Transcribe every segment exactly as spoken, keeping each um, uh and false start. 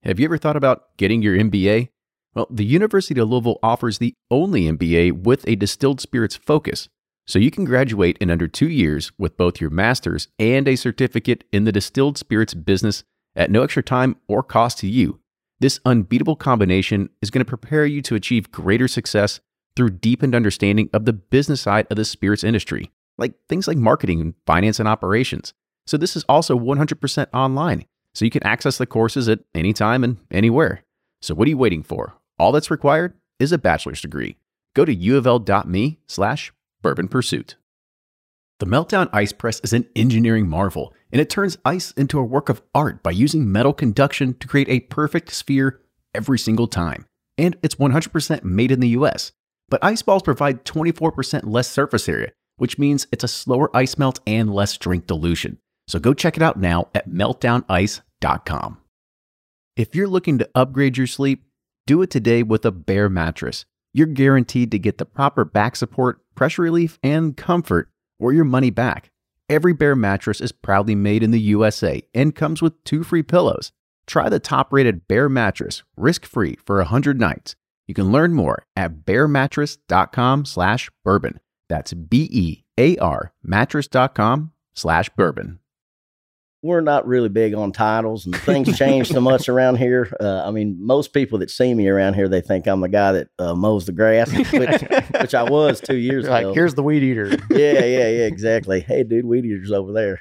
Have you ever thought about getting your M B A? Well, the University of Louisville offers the only M B A with a distilled spirits focus, so you can graduate in under two years with both your master's and a certificate in the distilled spirits business at no extra time or cost to you. This unbeatable combination is going to prepare you to achieve greater success through deepened understanding of the business side of the spirits industry, like things like marketing and finance and operations. So this is also one hundred percent online, so you can access the courses at any time and anywhere. So what are you waiting for? All that's required is a bachelor's degree. Go to ufl.me slash bourbon pursuit. The Meltdown Ice Press is an engineering marvel, and it turns ice into a work of art by using metal conduction to create a perfect sphere every single time. And it's one hundred percent made in the U S. But ice balls provide twenty-four percent less surface area, which means it's a slower ice melt and less drink dilution. So go check it out now at meltdown ice dot com. If you're looking to upgrade your sleep, do it today with a Bear mattress. You're guaranteed to get the proper back support, pressure relief, and comfort, or your money back. Every Bear mattress is proudly made in the U S A and comes with two free pillows. Try the top-rated Bear mattress risk-free for one hundred nights. You can learn more at bear mattress dot com slash bourbon. That's B E A R mattress dot com slash bourbon. We're not really big on titles, and things change so much around here. Uh, I mean, most people that see me around here, they think I'm the guy that uh, mows the grass, which, which I was two years like, ago. Like, here's the weed eater. yeah, yeah, yeah, exactly. Hey, dude, weed eater's over there.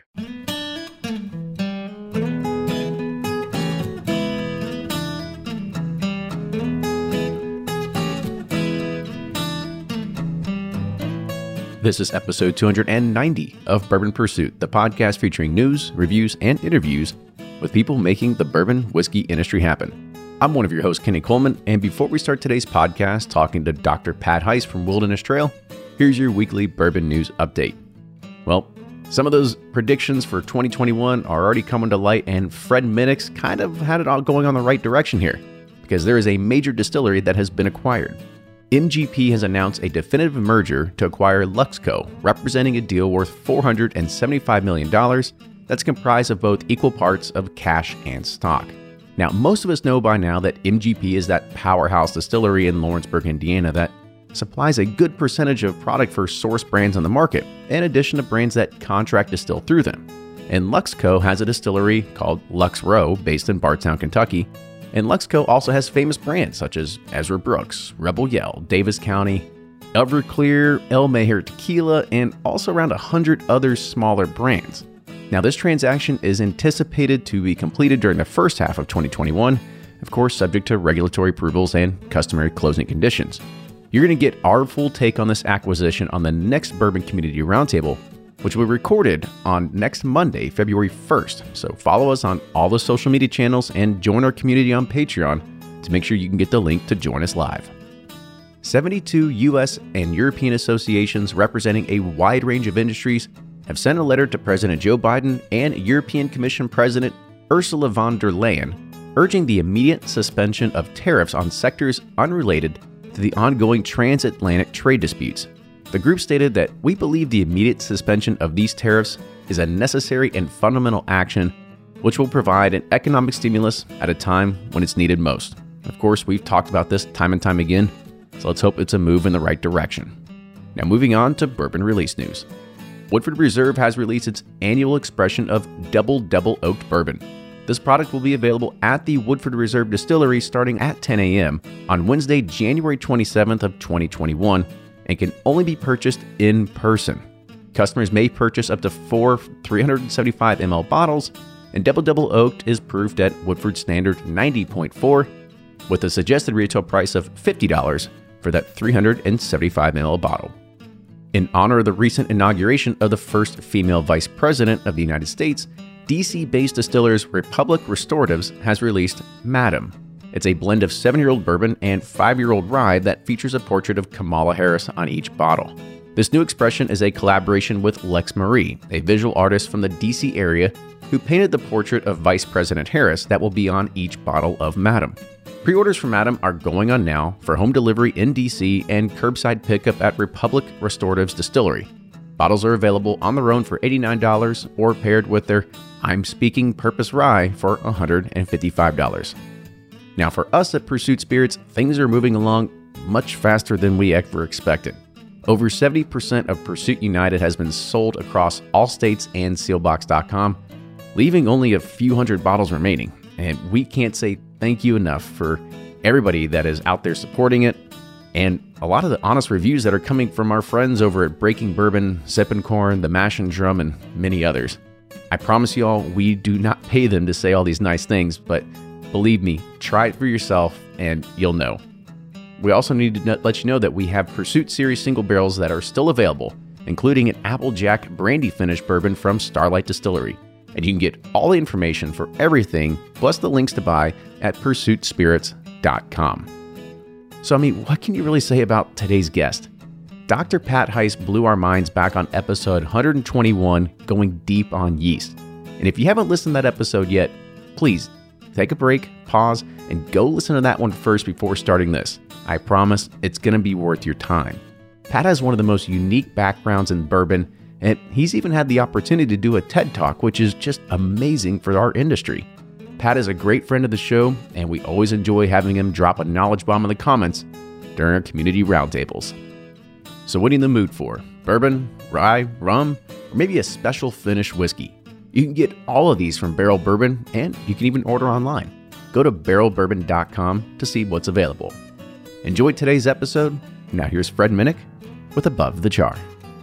This is episode two hundred ninety of Bourbon Pursuit, the podcast featuring news, reviews, and interviews with people making the bourbon whiskey industry happen. I'm one of your hosts, Kenny Coleman, and before we start today's podcast talking to Doctor Pat Heiss from Wilderness Trail, here's your weekly bourbon news update. Well, some of those predictions for twenty twenty-one are already coming to light, and Fred Minnick's kind of had it all going on the right direction here, because there is a major distillery that has been acquired. M G P has announced a definitive merger to acquire Luxco, representing a deal worth four hundred seventy-five million dollars that's comprised of both equal parts of cash and stock. Now, most of us know by now that M G P is that powerhouse distillery in Lawrenceburg, Indiana that supplies a good percentage of product for source brands on the market, in addition to brands that contract distill through them. And Luxco has a distillery called Lux Row, based in Bardstown, Kentucky. And Luxco also has famous brands such as Ezra Brooks, Rebel Yell, Davis County, Everclear, El Maher Tequila, and also around one hundred other smaller brands. Now, this transaction is anticipated to be completed during the first half of twenty twenty-one, of course, subject to regulatory approvals and customary closing conditions. You're going to get our full take on this acquisition on the next Bourbon Community Roundtable, which will be recorded on next Monday, February first. So follow us on all the social media channels and join our community on Patreon to make sure you can get the link to join us live. seventy-two U S and European associations representing a wide range of industries have sent a letter to President Joe Biden and European Commission President Ursula von der Leyen, urging the immediate suspension of tariffs on sectors unrelated to the ongoing transatlantic trade disputes. The group stated that we believe the immediate suspension of these tariffs is a necessary and fundamental action which will provide an economic stimulus at a time when it's needed most. Of course, we've talked about this time and time again, so let's hope it's a move in the right direction. Now moving on to bourbon release news. Woodford Reserve has released its annual expression of Double Double Oaked Bourbon. This product will be available at the Woodford Reserve Distillery starting at ten a.m. on Wednesday, January twenty-seventh of twenty twenty-one, and can only be purchased in person. Customers may purchase up to four three hundred seventy-five milliliter bottles, and Double Double Oaked is proofed at Woodford Standard ninety point four, with a suggested retail price of fifty dollars for that three hundred seventy-five milliliter bottle. In honor of the recent inauguration of the first female vice president of the United States, D C-based distillers Republic Restoratives has released Madam. It's a blend of seven-year-old bourbon and five-year-old rye that features a portrait of Kamala Harris on each bottle. This new expression is a collaboration with Lex Marie, a visual artist from the D C area who painted the portrait of Vice President Harris that will be on each bottle of Madam. Pre-orders for Madam are going on now for home delivery in D C and curbside pickup at Republic Restoratives Distillery. Bottles are available on their own for eighty-nine dollars or paired with their I'm Speaking Purpose Rye for one hundred fifty-five dollars. Now, for us at Pursuit Spirits, things are moving along much faster than we ever expected. Over seventy percent of Pursuit United has been sold across all states and sealbox dot com, leaving only a few hundred bottles remaining. And we can't say thank you enough for everybody that is out there supporting it, and a lot of the honest reviews that are coming from our friends over at Breaking Bourbon, Sippin' Corn, The Mash and Drum, and many others. I promise you all, we do not pay them to say all these nice things, but believe me, try it for yourself and you'll know. We also need to let you know that we have Pursuit Series single barrels that are still available, including an Applejack brandy finished bourbon from Starlight Distillery. And you can get all the information for everything, plus the links to buy, at pursuit spirits dot com. So, I mean, what can you really say about today's guest? Doctor Pat Heiss blew our minds back on episode one twenty-one, going deep on yeast. And if you haven't listened to that episode yet, please take a break, pause, and go listen to that one first before starting this. I promise it's going to be worth your time. Pat has one of the most unique backgrounds in bourbon, and he's even had the opportunity to do a TED Talk, which is just amazing for our industry. Pat is a great friend of the show, and we always enjoy having him drop a knowledge bomb in the comments during our community roundtables. So what are you in the mood for? Bourbon, rye, rum, or maybe a special finished whiskey? You can get all of these from Barrel Bourbon, and you can even order online. Go to barrel bourbon dot com to see what's available. Enjoyed today's episode? Now here's Fred Minnick with Above the Char.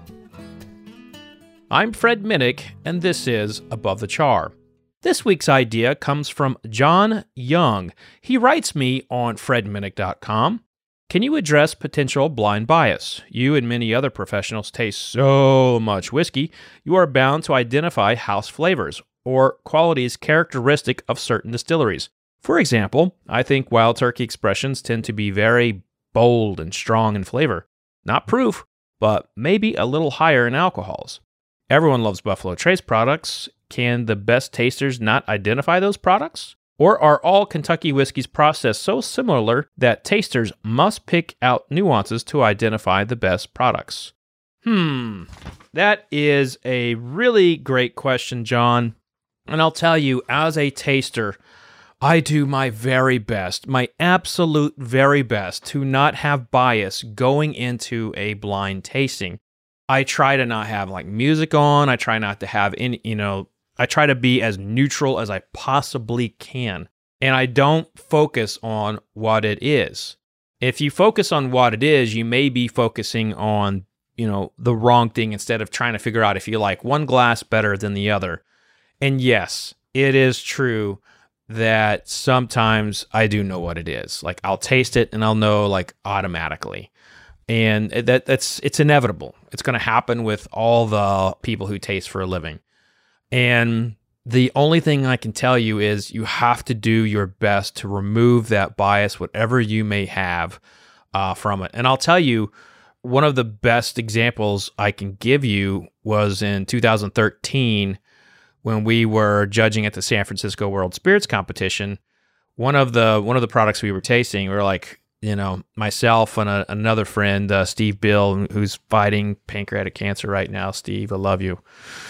I'm Fred Minnick, and this is Above the Char. This week's idea comes from John Young. He writes me on fred minnick dot com. Can you address potential blind bias? You and many other professionals taste so much whiskey, you are bound to identify house flavors or qualities characteristic of certain distilleries. For example, I think Wild Turkey Expressions tend to be very bold and strong in flavor. Not proof, but maybe a little higher in alcohols. Everyone loves Buffalo Trace products. Can the best tasters not identify those products? Or are all Kentucky whiskeys processed so similar that tasters must pick out nuances to identify the best products? Hmm, that is a really great question, John. And I'll tell you, as a taster, I do my very best, my absolute very best to not have bias going into a blind tasting. I try to not have like music on. I try not to have any, you know, I try to be as neutral as I possibly can. And I don't focus on what it is. If you focus on what it is, you may be focusing on, you know, the wrong thing instead of trying to figure out if you like one glass better than the other. And yes, it is true that sometimes I do know what it is. Like I'll taste it and I'll know like automatically. And that that's it's inevitable. It's going to happen with all the people who taste for a living. And the only thing I can tell you is you have to do your best to remove that bias, whatever you may have uh, from it. And I'll tell you, one of the best examples I can give you was in two thousand thirteen when we were judging at the San Francisco World Spirits Competition. One of the one of the products we were tasting, we were like, you know, myself and a, another friend, uh, Steve Bill, who's fighting pancreatic cancer right now. Steve, I love you.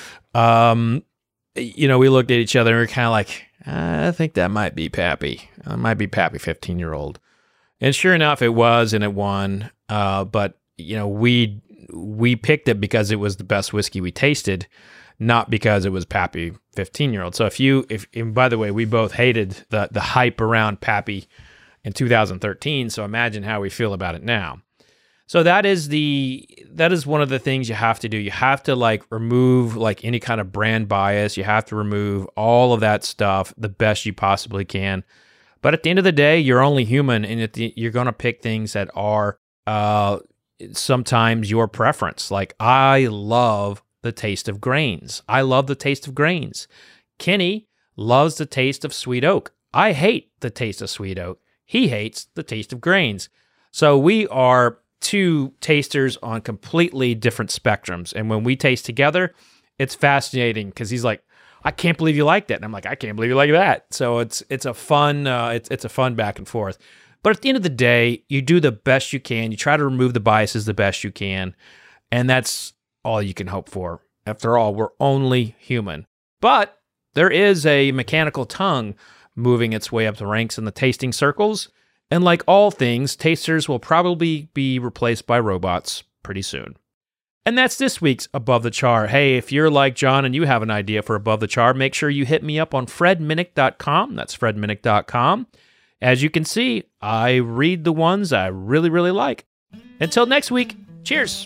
Um, you know, we looked at each other and we were kind of like, I think that might be Pappy. It might be Pappy fifteen-year-old. And sure enough, it was, and it won. Uh, but, you know, we we picked it because it was the best whiskey we tasted, not because it was Pappy fifteen-year-old. So if you, if and by the way, we both hated the the hype around Pappy in two thousand thirteen, so imagine how we feel about it now. So that is the that is one of the things you have to do. You have to like remove like any kind of brand bias. You have to remove all of that stuff the best you possibly can. But at the end of the day, you're only human, and at the, you're going to pick things that are uh, sometimes your preference. Like I love the taste of grains. I love the taste of grains. Kenny loves the taste of sweet oak. I hate the taste of sweet oak. He hates the taste of grains. So we are two tasters on completely different spectrums. And when we taste together, it's fascinating because he's like, I can't believe you like that. And I'm like, I can't believe you like that. So it's it's a fun uh, it's it's a fun back and forth. But at the end of the day, you do the best you can. You try to remove the biases the best you can. And that's all you can hope for. After all, we're only human. But there is a mechanical tongue moving its way up the ranks in the tasting circles. And like all things, tasters will probably be replaced by robots pretty soon. And that's this week's Above the Char. Hey, if you're like John and you have an idea for Above the Char, make sure you hit me up on fred minnick dot com. That's fred minnick dot com. As you can see, I read the ones I really, really like. Until next week, cheers.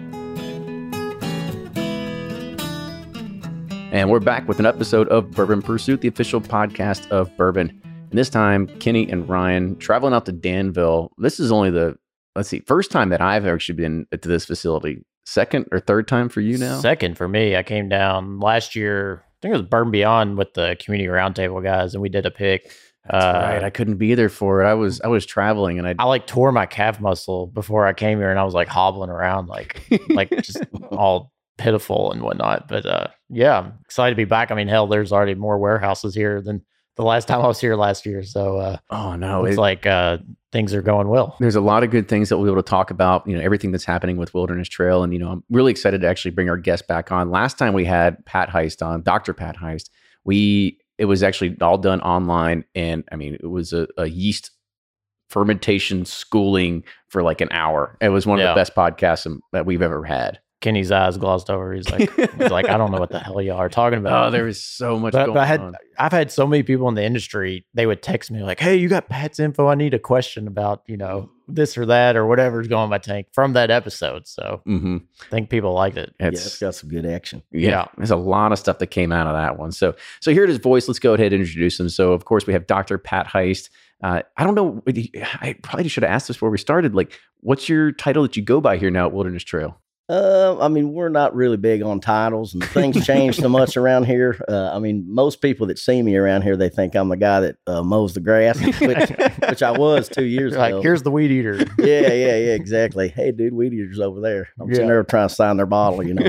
And we're back with an episode of Bourbon Pursuit, the official podcast of bourbon. And this time, Kenny and Ryan traveling out to Danville. This is only the, let's see, first time that I've actually been to this facility. Second or third time for you now? Second for me. I came down last year, I think it was Bourbon Beyond with the Community Roundtable guys, and we did a pick. That's uh, right. I couldn't be there for it. I was I was traveling, and I I like tore my calf muscle before I came here, and I was like hobbling around, like like just all pitiful and whatnot. But uh, yeah, I'm excited to be back. I mean, hell, there's already more warehouses here than the last time I was here last year. So uh, oh no, it's it, like uh, things are going well. There's a lot of good things that we'll be able to talk about. You know, everything that's happening with Wilderness Trail, and you know, I'm really excited to actually bring our guest back on. Last time we had Pat Heist on, Doctor Pat Heist. We it was actually all done online, and I mean, it was a, a yeast fermentation schooling for like an hour. It was one of Yeah. the best podcasts that we've ever had. Kenny's eyes glossed over. He's like, he's like, I don't know what the hell y'all are talking about. Oh, there was so much But, going but I had, on. I've had so many people in the industry, they would text me like, hey, you got Pat's info. I need a question about, you know, this or that or whatever's going in my tank from that episode. So Mm-hmm. I think people liked it. Yeah, It's it's got some good action. Yeah, Yeah. there's a lot of stuff that came out of that one. So, so here it is, voice. Let's go ahead and introduce him. So, of course, we have Doctor Pat Heist. Uh, I don't know. I probably should have asked this before we started. Like, what's your title that you go by here now at Wilderness Trail? Um, I mean, we're not really big on titles, and things change so much around here. Uh, I mean, most people that see me around here, they think I'm the guy that uh, mows the grass, which, which I was two years You're ago. like, here's the weed eater. yeah, yeah, yeah, exactly. Hey, dude, weed eater's over there. I'm Yeah. sitting there trying to sign their bottle, you know.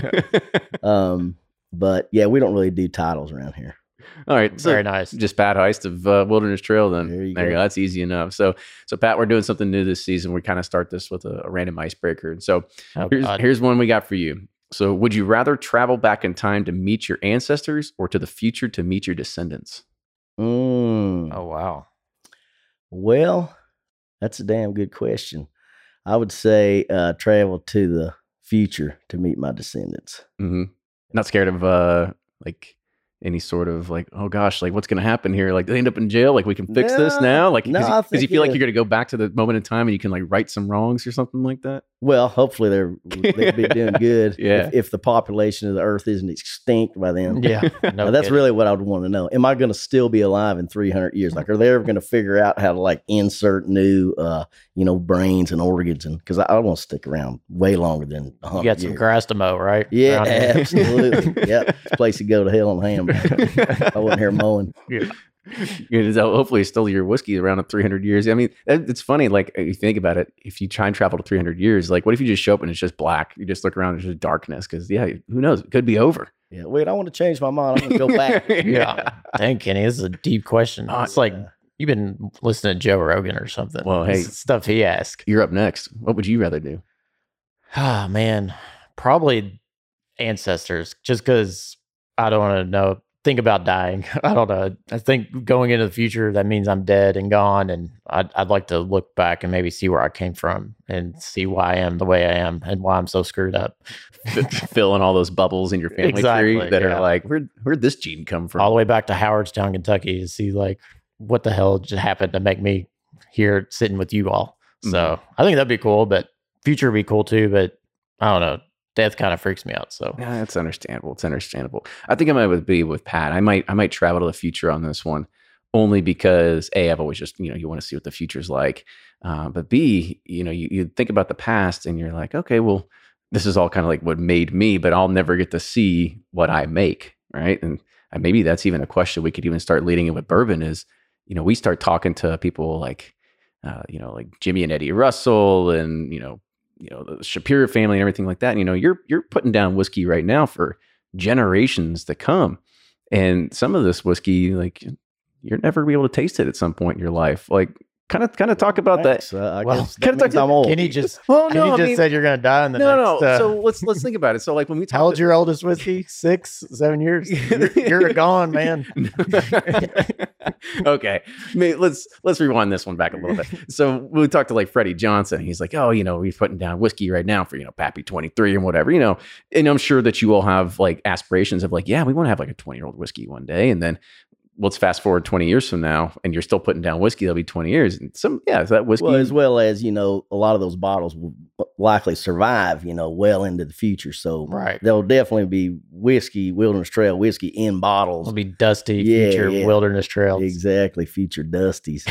um, but yeah, we don't really do titles around here. All right, so Very nice. just Pat Heist of uh, Wilderness Trail. Then There you there you go. go. That's easy enough. So, so Pat, we're doing something new this season. We kind of start this with a, a random icebreaker. And so Oh, here's God. here's one we got for you. So, would you rather travel back in time to meet your ancestors or to the future to meet your descendants? Mm. Oh, wow. Well, that's a damn good question. I would say uh, travel to the future to meet my descendants. Mm-hmm. Not scared of uh like any sort of like, oh gosh, like what's gonna happen here? Like they end up in jail. Like we can fix this No, now. Like no, because I you, think you feel like it- you're gonna go back to the moment in time and you can like right some wrongs or something like that. Well, hopefully they're they'd be doing good. Yeah. If, if the population of the Earth isn't extinct by then. Yeah. No Now, that's kidding. really what I would want to know. Am I going to still be alive in three hundred years? Like, are they ever going to figure out how to like insert new, uh, you know, brains and organs? And because I, I want to stick around way longer than a You hundred got some years. grass to mow, right? Yeah, Around here. absolutely. Yep, it's a place to go to hell and ham. I wasn't here mowing. You know, hopefully it's still your whiskey around in three hundred years. I mean, it- it's funny. Like if you think about it, if you try and travel to three hundred years, like what if you just show up and it's just black? You just look around and it's just darkness. Because yeah, who knows? It could be over. Yeah, wait, I want to change my mind. I'm going to go back. Yeah. Dang, Kenny, this is a deep question. Uh, it's like yeah. you've been listening to Joe Rogan or something. Well, This hey. is stuff he asked. You're up next. What would you rather do? Ah, man, probably ancestors. Just because I don't want to know. Think about dying. I don't know. I think going into the future, that means I'm dead and gone, and I'd I'd like to look back and maybe see where I came from and see why I am the way I am and why I'm so screwed up. Fill in all those bubbles in your family Exactly, tree that yeah. are like, where where'd this gene come from? All the way back to Howardstown, Kentucky, to see like what the hell just happened to make me here sitting with you all. So I think that'd be cool, but future would be cool too. But I don't know. Death kind of freaks me out. So Yeah, that's understandable. It's understandable. I think I might would be with Pat. I might I might travel to the future on this one, only because A, I've always just, you know, you want to see what the future's like. Uh, but B, you know, you, you think about the past and you're like, okay, well, this is all kind of like what made me, but I'll never get to see what I make, right? And, and maybe that's even a question we could even start leading in with bourbon is, you know, we start talking to people like, uh, you know, like Jimmy and Eddie Russell and, you know, you know, the Shapiro family and everything like that. And, you know, you're, you're putting down whiskey right now for generations to come. And some of this whiskey, like you're never be able to taste it at some point in your life. Like Kind of, kind of talk about that. Thanks. Uh, I Well, guess that kinda means talk- I'm old. Kenny just Well, Kenny no, I just mean- said you're gonna die in the No, next. no. uh, So let's let's think about it. So like when we talk how old's your oldest whiskey? Six, seven years. You're, you're gone, man. Okay, I mean, let's let's rewind this one back a little bit. So we talked to like Freddie Johnson. He's like, oh, you know, we're putting down whiskey right now for you know Pappy twenty-three and whatever, you know. And I'm sure that you all have like aspirations of like, yeah, we want to have like a twenty year old whiskey one day, and then let's fast forward twenty years from now, and you're still putting down whiskey. That'll be twenty years, and some yeah, so that whiskey. Well, as well as, you know, a lot of those bottles will likely survive, you know, well into the future. So Right. there'll definitely be whiskey, Wilderness Trail whiskey in bottles. It'll be dusty Yeah, future yeah. wilderness trails. Exactly. Future Dusties.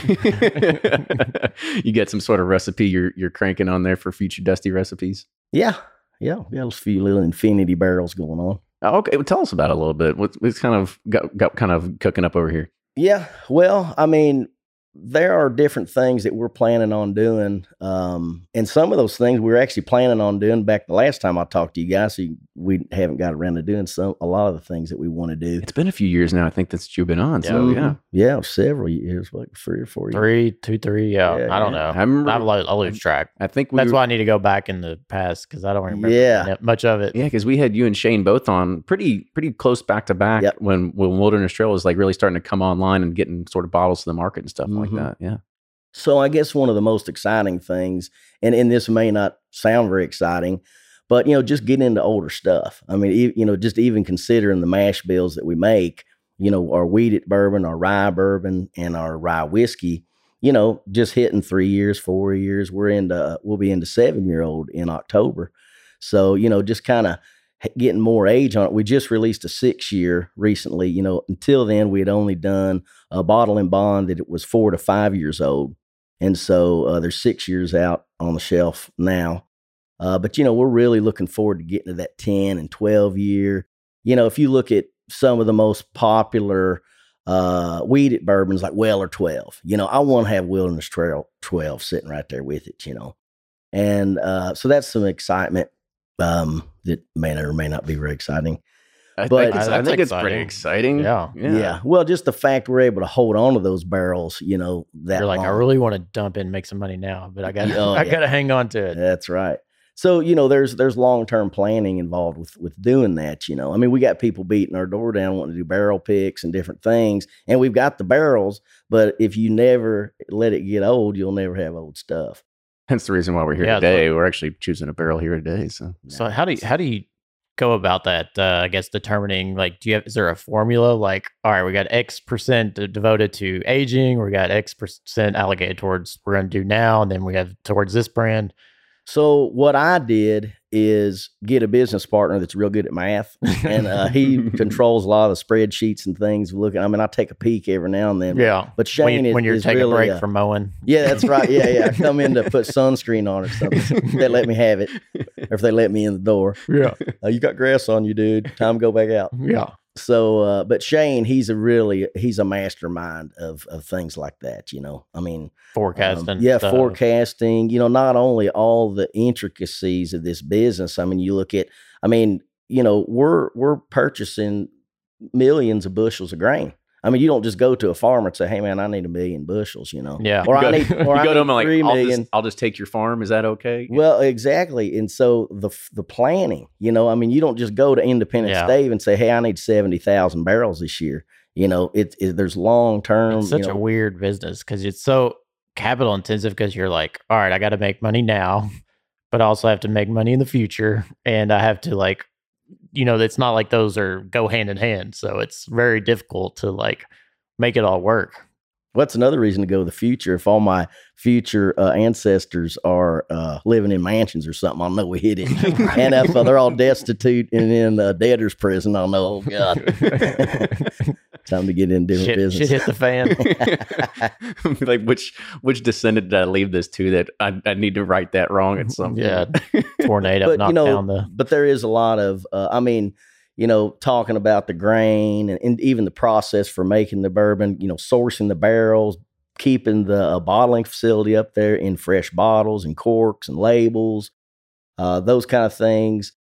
You get some sort of recipe you're you're cranking on there for future Dusty recipes. Yeah. Yeah. We got a few little infinity barrels going on. Oh, okay, well, tell us about it a little bit. What's, what's kind of got, got kind of cooking up over here? Yeah. Well, I mean, there are different things that we're planning on doing. Um, and some of those things we were actually planning on doing back the last time I talked to you guys. So we haven't got around to doing some, a lot of the things that we want to do. It's been a few years now. I think that's you've been on. So Mhm. yeah, Yeah. Several years, like three or four years. Three, two, three. Yeah, Yeah, I don't yeah. know. I remember. I've lo- I lose track. I think we That's were- why I need to go back in the past because I don't remember Yeah. that much of it. Yeah, because we had you and Shane both on pretty pretty close back to back Yep. when when Wilderness Trail was like really starting to come online and getting sort of bottles to the market and stuff like Mhm. that. Yeah. So I guess one of the most exciting things, and, and this may not sound very exciting, but, you know, just getting into older stuff. I mean, e- you know, just even considering the mash bills that we make, you know, our wheated bourbon, our rye bourbon, and our rye whiskey, you know, just hitting three years, four years. We're into, we'll be into seven year old in October. So, you know, just kind of getting more age on it. We just released a six year recently. You know, until then, we had only done a bottle and bond that it was four to five years old. And so uh, they're six years out on the shelf now. Uh, but, you know, we're really looking forward to getting to that ten and twelve year. You know, if you look at some of the most popular uh, weeded bourbons like Weller twelve, you know, I want to have Wilderness Trail twelve sitting right there with it, you know. And uh, so that's some excitement um, that may or may not be very exciting. I But- think, it's, I That's think it's pretty exciting. exciting. Yeah. Yeah. Well, just the fact we're able to hold on to those barrels, you know, that You're like, I long. really want to dump in and make some money now, but I got to Oh, I yeah. got to hang on to it. That's right. So, you know, there's there's long term planning involved with with doing that. You know, I mean, we got people beating our door down wanting to do barrel picks and different things, and we've got the barrels. But if you never let it get old, you'll never have old stuff. Hence the reason why we're here Yeah, it's today. We're actually choosing a barrel here today. So So how do you, how do you go about that? Uh, I guess determining like, do you have, is there a formula? Like, all right, we got X percent de- devoted to aging. We got X percent allocated towards we're going to do now. And then we have towards this brand. So what I did is get a business partner that's real good at math, and uh, he controls a lot of the spreadsheets and things. Looking, I mean, I take a peek every now and then. Yeah. But Shane When, you, is, when you're is taking really a break uh, from mowing. Yeah, that's right. Yeah, yeah. I come in to put sunscreen on or something. They let me have it, or if they let me in the door. Yeah. Uh, you got grass on you, dude. Time to go back out. Yeah. So, uh, but Shane, he's a really he's a mastermind of of things like that. You know, I mean, Forecasting. um, yeah, stuff. forecasting. You know, not only all the intricacies of this business. I mean, you look at. I mean, you know, we're we're purchasing millions of bushels of grain. I mean, you don't just go to a farmer and say, "Hey, man, I need a million bushels," you know. Yeah. Or you I go, need, you or I go to need them like, three I'll million. just, I'll just take your farm. Is that okay? Well, exactly. And so the the planning, you know, I mean, you don't just go to Independence Yeah. Stave and say, "Hey, I need seventy thousand barrels this year." You know, it, it there's long term. It's such you know, a weird business because it's so capital intensive because you're like, all right, I got to make money now, but I also have to make money in the future. And I have to like, you know, it's not like those are go hand in hand. So it's very difficult to like make it all work. What's another reason to go to the future? If all my future uh, ancestors are uh, living in mansions or something, I'll know we hit it. And if uh, they're all destitute and in uh, debtor's prison, I'll know, oh, God. Time to get in different Shit, business. shit hit the fan. Like which which descendant did I leave this to that I, I need to write that wrong at some Yeah. point? Tornado But, knocked you know, down the. but there is a lot of, uh, I mean, you know, talking about the grain and, and even the process for making the bourbon, you know, sourcing the barrels, keeping the uh, bottling facility up there in fresh bottles and corks and labels, uh, those kind of things.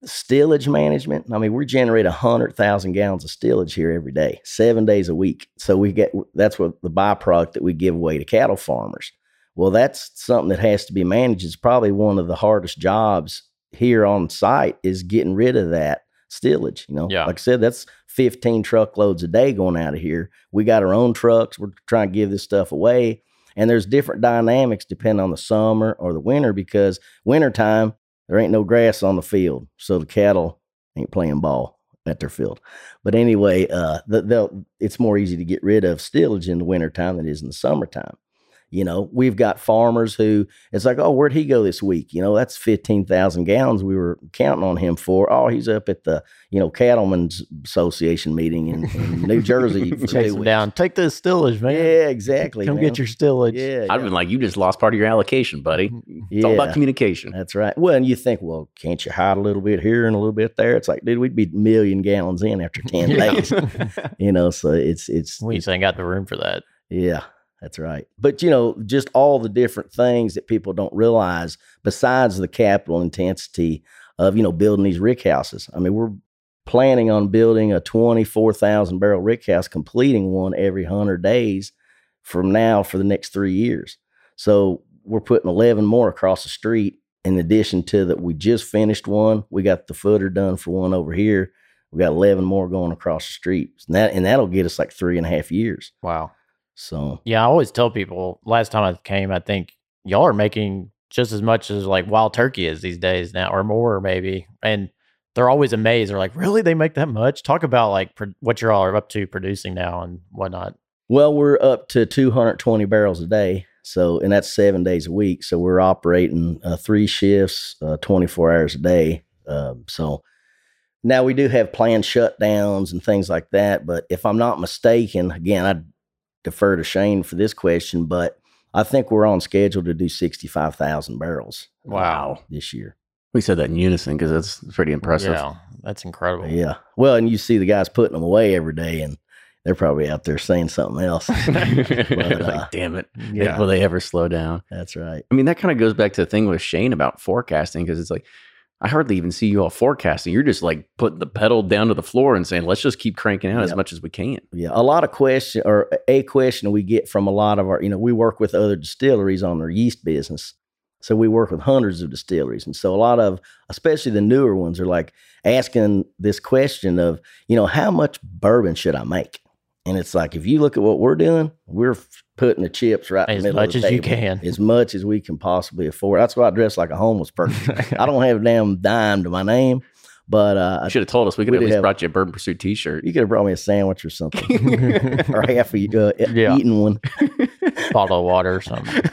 Stillage management. I mean, we generate a hundred thousand gallons of stillage here every day, seven days a week. So we get, that's what the byproduct that we give away to cattle farmers. Well, that's something that has to be managed. It's probably one of the hardest jobs here on site is getting rid of that stillage. You know, Yeah. like I said, that's fifteen truckloads a day going out of here. We got our own trucks. We're trying to give this stuff away. And there's different dynamics depending on the summer or the winter, because wintertime, there ain't no grass on the field. So the cattle ain't playing ball at their field. But anyway, uh, the, they'll, it's more easy to get rid of stillage in the wintertime than it is in the summertime. You know, we've got farmers who, it's like, oh, where'd he go this week? You know, that's fifteen thousand gallons we were counting on him for. Oh, he's up at the, you know, Cattlemen's Association meeting in, in New Jersey. for Chase two them weeks. down. Take this stillage, man. Yeah, exactly. Come man. get your stillage. Yeah, I'd yeah. been like, you just lost part of your allocation, buddy. It's yeah. all about communication. That's right. Well, and you think, well, can't you hide a little bit here and a little bit there? It's like, dude, we'd be a million gallons in after ten Yeah. days. You know, so it's, it's, We just ain't got the room for that. yeah, that's right. But, you know, just all the different things that people don't realize besides the capital intensity of, you know, building these rick houses. I mean, we're planning on building a twenty-four thousand barrel rick house, completing one every one hundred days from now for the next three years. So we're putting eleven more across the street. In addition to that, we just finished one. We got the footer done for one over here. We got eleven more going across the street. And, that, and that'll get us like three and a half years. Wow. So, Yeah, I always tell people, last time I came, I think y'all are making just as much as like wild turkey is these days now, or more maybe. And they're always amazed. They're like, really? They make that much? Talk about like pro- what you're all up to producing now and whatnot. well, we're up to two hundred twenty barrels a day. So, and that's seven days a week. So we're operating uh, three shifts, uh, twenty-four hours a day. Um, so now we do have planned shutdowns and things like that. But if I'm not mistaken, again, I defer to Shane for this question, but I think we're on schedule to do sixty-five thousand barrels. uh, Wow. this year. We said that in unison because that's pretty impressive. Yeah, that's incredible. Yeah. Well, and you see the guys putting them away every day, and they're probably out there saying something else. Like, uh, damn it. Yeah. Will they ever slow down? That's right. I mean, that kind of goes back to the thing with Shane about forecasting, because it's like, I hardly even see you all forecasting. You're just like putting the pedal down to the floor and saying, let's just keep cranking out as Yep. much as we can. Yeah, a lot of question or a question we get from a lot of our, you know, we work with other distilleries on their yeast business. So we work with hundreds of distilleries. And so a lot of, especially the newer ones, are like asking this question of, you know, how much bourbon should I make? And it's like, if you look at what we're doing, we're f- putting the chips right in As the middle much of the as you table. can. As much as we can possibly afford. That's why I dress like a homeless person. I don't have a damn dime to my name, but uh, I You should have told us. We could We have at did least have- brought you a Bourbon Pursuit t-shirt. you could have brought me a sandwich or something, or half a uh, Yeah. eaten one. Bottle of water or something.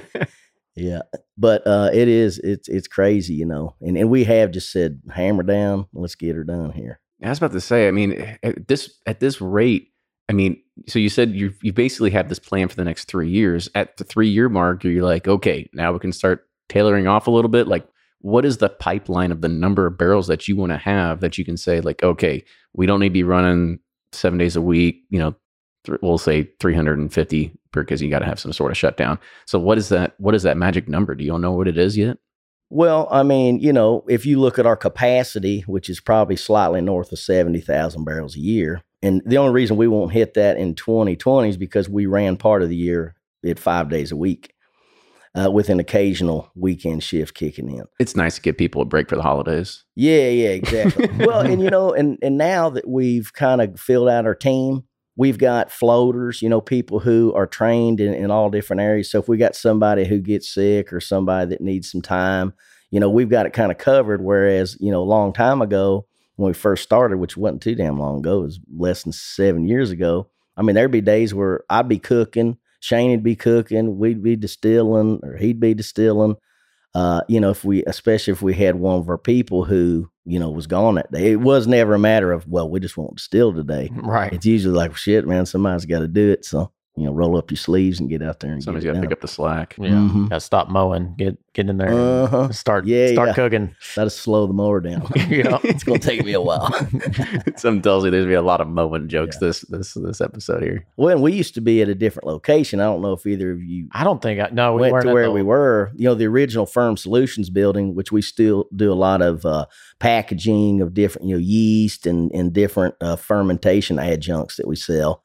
Yeah, but uh, it is it's it's crazy, you know, and and we have just said hammer down, let's get her done here. I was about to say, I mean, at this at this rate, I mean, so you said you you basically have this plan for the next three years. At the three year mark, you're like, okay, now we can start tailoring off a little bit. Like, what is the pipeline of the number of barrels that you want to have that you can say, like, okay, we don't need to be running seven days a week, you know, th- we'll say three hundred fifty because you got to have some sort of shutdown. So what is that? What is that magic number? Do you all know what it is yet? Well, I mean, you know, if you look at our capacity, which is probably slightly north of seventy thousand barrels a year, and the only reason we won't hit that in twenty twenty is because we ran part of the year at five days a week, uh, with an occasional weekend shift kicking in. It's nice to give people a break for the holidays. Yeah, yeah, exactly. Well, and you know, and and now that we've kind of filled out our team, we've got floaters, you know, people who are trained in, in all different areas. So if we got somebody who gets sick or somebody that needs some time, you know, we've got it kind of covered. Whereas, you know, a long time ago when we first started, which wasn't too damn long ago, it was less than seven years ago. I mean, there'd be days where I'd be cooking, Shane'd be cooking, we'd be distilling, or he'd be distilling. Uh, you know, if we, especially if we had one of our people who, you know, was gone that day, it was never a matter of, well, we just won't distill today. Right. It's usually like, shit, man, somebody's got to do it. So you know, roll up your sleeves and get out there and Somebody's get got it to done. pick up the slack. Yeah, Mhm. gotta stop mowing, get get in there, and Uh-huh. start Yeah, start yeah. cooking. Got to slow the mower down. Yeah. It's going to take me a while. Something tells me there's gonna be a lot of moment jokes Yeah. this this this episode here. Well, and we used to be at a different location. I don't know if either of you I don't think I no we went weren't to at where the- we were. You know, the original Firm Solutions building, which we still do a lot of uh, packaging of different, you know, yeast and, and different uh, fermentation adjuncts that we sell.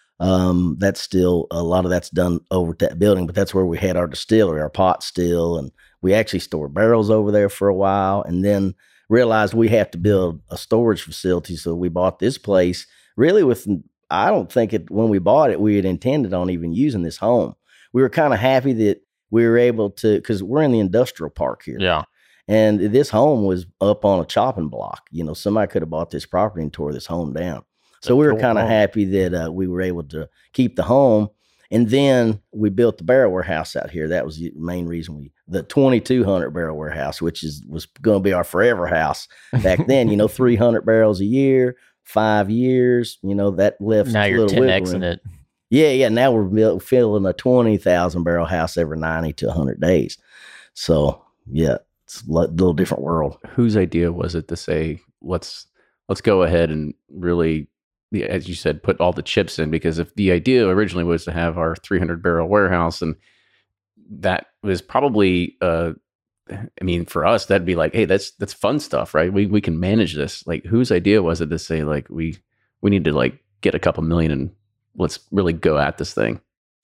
Um, that's still, a lot of that's done over at that building, but that's where we had our distillery, our pot still, and we actually stored barrels over there for a while, and then realized we have to build a storage facility. So we bought this place really with, I don't think it, when we bought it, we had intended on even using this home. We were kind of happy that we were able to, cause we're in the industrial park here. Yeah. And this home was up on a chopping block. You know, somebody could have bought this property and tore this home down. So we were cool kind of home. happy that uh, we were able to keep the home. And then we built the barrel warehouse out here. That was the main reason we, the twenty-two hundred barrel warehouse, which is was going to be our forever house back then. You know, three hundred barrels a year, five years. You know, that left Now a you're little ten wiggle room. Xing it. Yeah, yeah. Now we're built, filling a twenty thousand barrel house every ninety to one hundred days. So yeah, it's a li- little different world. Whose idea was it to say let's let's go ahead and really, the- as you said, put all the chips in? Because if the idea originally was to have our three hundred barrel warehouse, and that was probably, uh, I mean, for us that'd be like, hey, that's that's fun stuff, right? We we can manage this. Like, whose idea was it to say like we we need to like get a couple million and let's really go at this thing?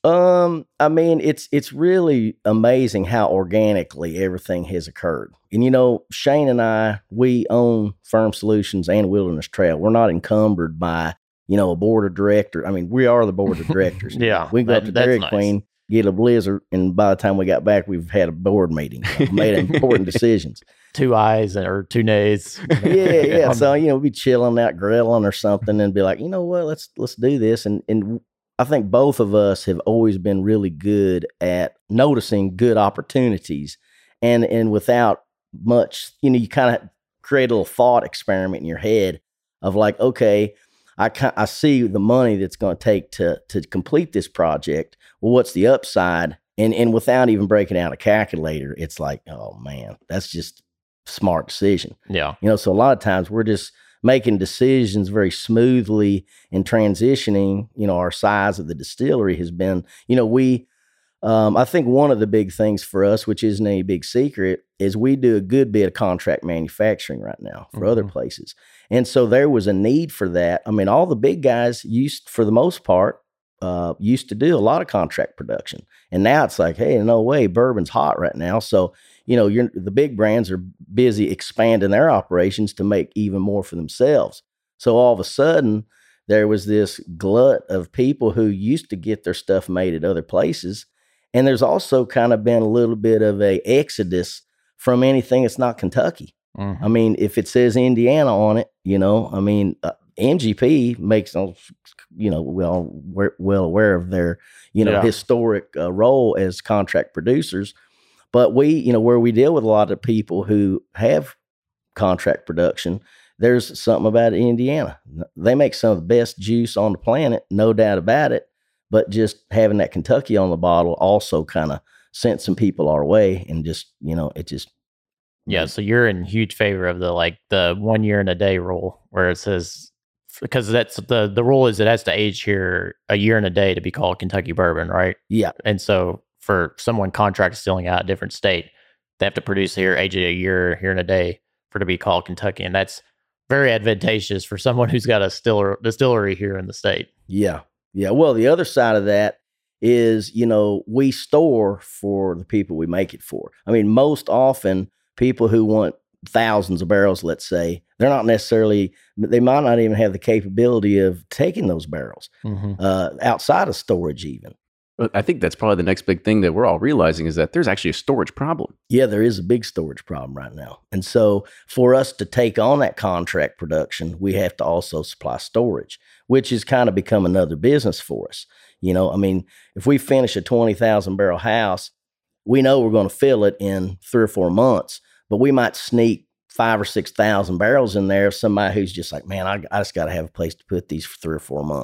Um, I mean, it's it's really amazing how organically everything has occurred. And you know, Shane and I, we own Firm Solutions and Wilderness Trail. We're not encumbered by, you know, a board of directors. I mean, we are the board of directors. Yeah, We can go up that- to that's Dairy nice. Queen, get a blizzard, and by the time we got back, we've had a board meeting, you know, made important decisions. Two eyes and or two nays. Yeah, yeah. So, you know, we'd be chilling out grilling or something and be like, you know what, let's let's do this. And and I think both of us have always been really good at noticing good opportunities, and and without much, you know, you kind of create a little thought experiment in your head of like, okay, I ki- I see the money that's going to take to to complete this project. Well, what's the upside? And and without even breaking out a calculator, it's like, oh man, that's just a smart decision. Yeah. You know, so a lot of times we're just making decisions very smoothly and transitioning. You know, our size of the distillery has been, you know, we, um, I think one of the big things for us, which isn't any big secret, is we do a good bit of contract manufacturing right now for other Mhm. places. And so there was a need for that. I mean, all the big guys used, for the most part, uh, used to do a lot of contract production. And now it's like, hey, no way, bourbon's hot right now. So, you know, you're, the big brands are busy expanding their operations to make even more for themselves. So all of a sudden, there was this glut of people who used to get their stuff made at other places. And there's also kind of been a little bit of a exodus from anything that's not Kentucky. Mhm. I mean, if it says Indiana on it, you know, I mean, uh, M G P makes, you know, well, we're well aware of their, you know, Yeah. historic uh, role as contract producers. But we, you know, where we deal with a lot of people who have contract production, there's something about Indiana. They make some of the best juice on the planet, no doubt about it. But just having that Kentucky on the bottle also kind of sent some people our way, and just, you know, it just, Yeah, so you're in huge favor of the like the one year and a day rule, where it says, because that's the the rule is it has to age here a year and a day to be called Kentucky bourbon, right? yeah, And so for someone contract distilling out a different state, they have to produce here, age it a year, here and a day for it to be called Kentucky, and that's very advantageous for someone who's got a stiller, distillery here in the state. yeah, yeah. Well, the other side of that is, you know, we store for the people we make it for. I mean, most often people who want thousands of barrels, let's say, they're not necessarily, they might not even have the capability of taking those barrels Mm-hmm. uh, outside of storage even. But I think that's probably the next big thing that we're all realizing is that there's actually a storage problem. Yeah, there is a big storage problem right now. And so for us to take on that contract production, we have to also supply storage, which has kind of become another business for us. You know, I mean, if we finish a twenty thousand barrel house, we know we're going to fill it in three or four months, but we might sneak five or six thousand barrels in there. Somebody who's just like, man, I, I just got to have a place to put these for three or four months.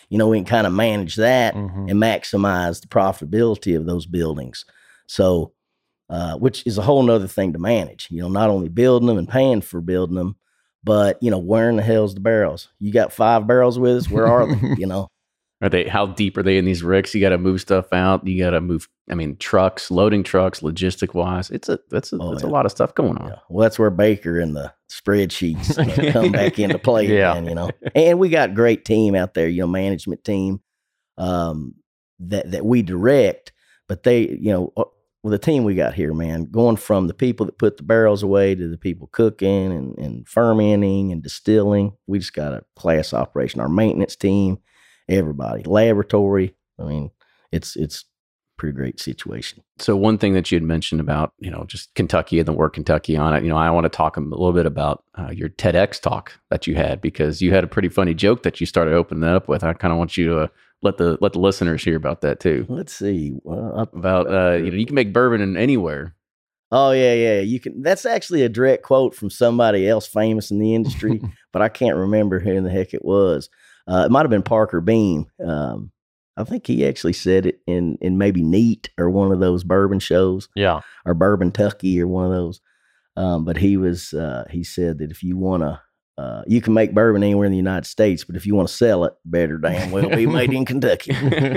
you know, we can kind of manage that Mhm. and maximize the profitability of those buildings. So, uh, which is a whole nother thing to manage, you know, not only building them and paying for building them, but, you know, where in the hell's the barrels? You got five barrels with us. Where are they? You know? Are they, how deep are they in these ricks? You got to move stuff out. You got to move, I mean, trucks, loading trucks, logistic wise. It's a, that's a, Oh, that's yeah. a lot of stuff going on. Yeah. Well, that's where Baker and the spreadsheets uh, come back into play Yeah. again, you know. And we got a great team out there, you know, management team um, that that we direct, but they, you know, uh, well, the team we got here, man, going from the people that put the barrels away to the people cooking and, and fermenting and distilling, we just got a class operation. Our maintenance team, everybody, laboratory. I mean, it's it's a pretty great situation. So one thing that you had mentioned about, you know, just Kentucky and the word Kentucky on it, you know, I want to talk a little bit about uh, your TEDx talk that you had, because you had a pretty funny joke that you started opening that up with. I kind of want you to uh, let the let the listeners hear about that too. Let's see. Well, I- About uh, you know, you can make bourbon in anywhere. Oh yeah, yeah. You can. That's actually a direct quote from somebody else famous in the industry, but I can't remember who in the heck it was. Uh, it might have been Parker Beam. Um, I think he actually said it in in maybe Neat or one of those bourbon shows, Yeah. or Bourbon Tucky or one of those. Um, but he was uh, he said that if you want to, uh, you can make bourbon anywhere in the United States, but if you want to sell it, better damn well be made in Kentucky.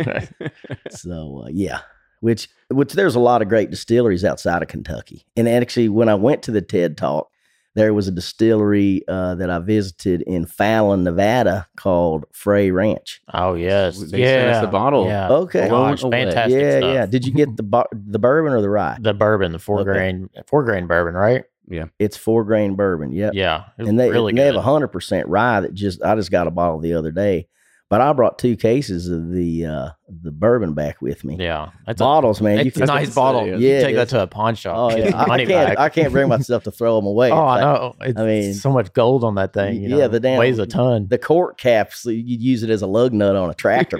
So uh, yeah, which which there's a lot of great distilleries outside of Kentucky. And actually, when I went to the TED Talk, there was a distillery uh, that I visited in Fallon, Nevada, called Frey Ranch. Oh yes. They yeah. sent us the bottle. Yeah. Okay, Blown Gosh, away. fantastic yeah, stuff. yeah. Did you get the bar- the bourbon or the rye? The bourbon, the four Okay. grain, four grain bourbon, right? It's four grain bourbon. Yep. Yeah. It was and they really and they have good. a hundred percent rye that just I just got a bottle the other day, but I brought two cases of the uh, the bourbon back with me. Yeah. That's a, Bottles, man. You it's a can That's nice what bottle. I'm saying. You Yeah, can take it that is. to a pawn shop. Oh get yeah, your I, I money can't back. I can't bring myself to throw them away. Oh, I It's like- know. It's I mean- so much gold on that thing. You Yeah, know? the damn- weighs a ton. The cork caps, you'd use it as a lug nut on a tractor,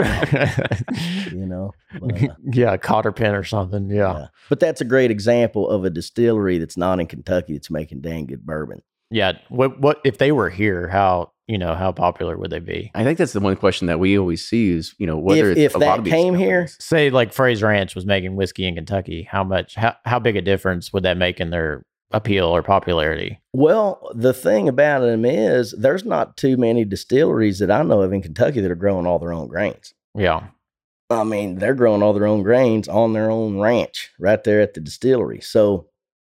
you know. But, uh, yeah, a cotter pin or something. Yeah. yeah. But that's a great example of a distillery that's not in Kentucky that's making dang good bourbon. Yeah. What what if they were here, how you know, how popular would they be? I think that's the one question that we always see is, you know, whether If- it's if a that lot of these came here- companies- Say like Frey's Ranch was making whiskey in Kentucky, how much how, how big a difference would that make in their appeal or popularity? Well, the thing about them is there's not too many distilleries that I know of in Kentucky that are growing all their own grains. Yeah. I mean, they're growing all their own grains on their own ranch right there at the distillery. So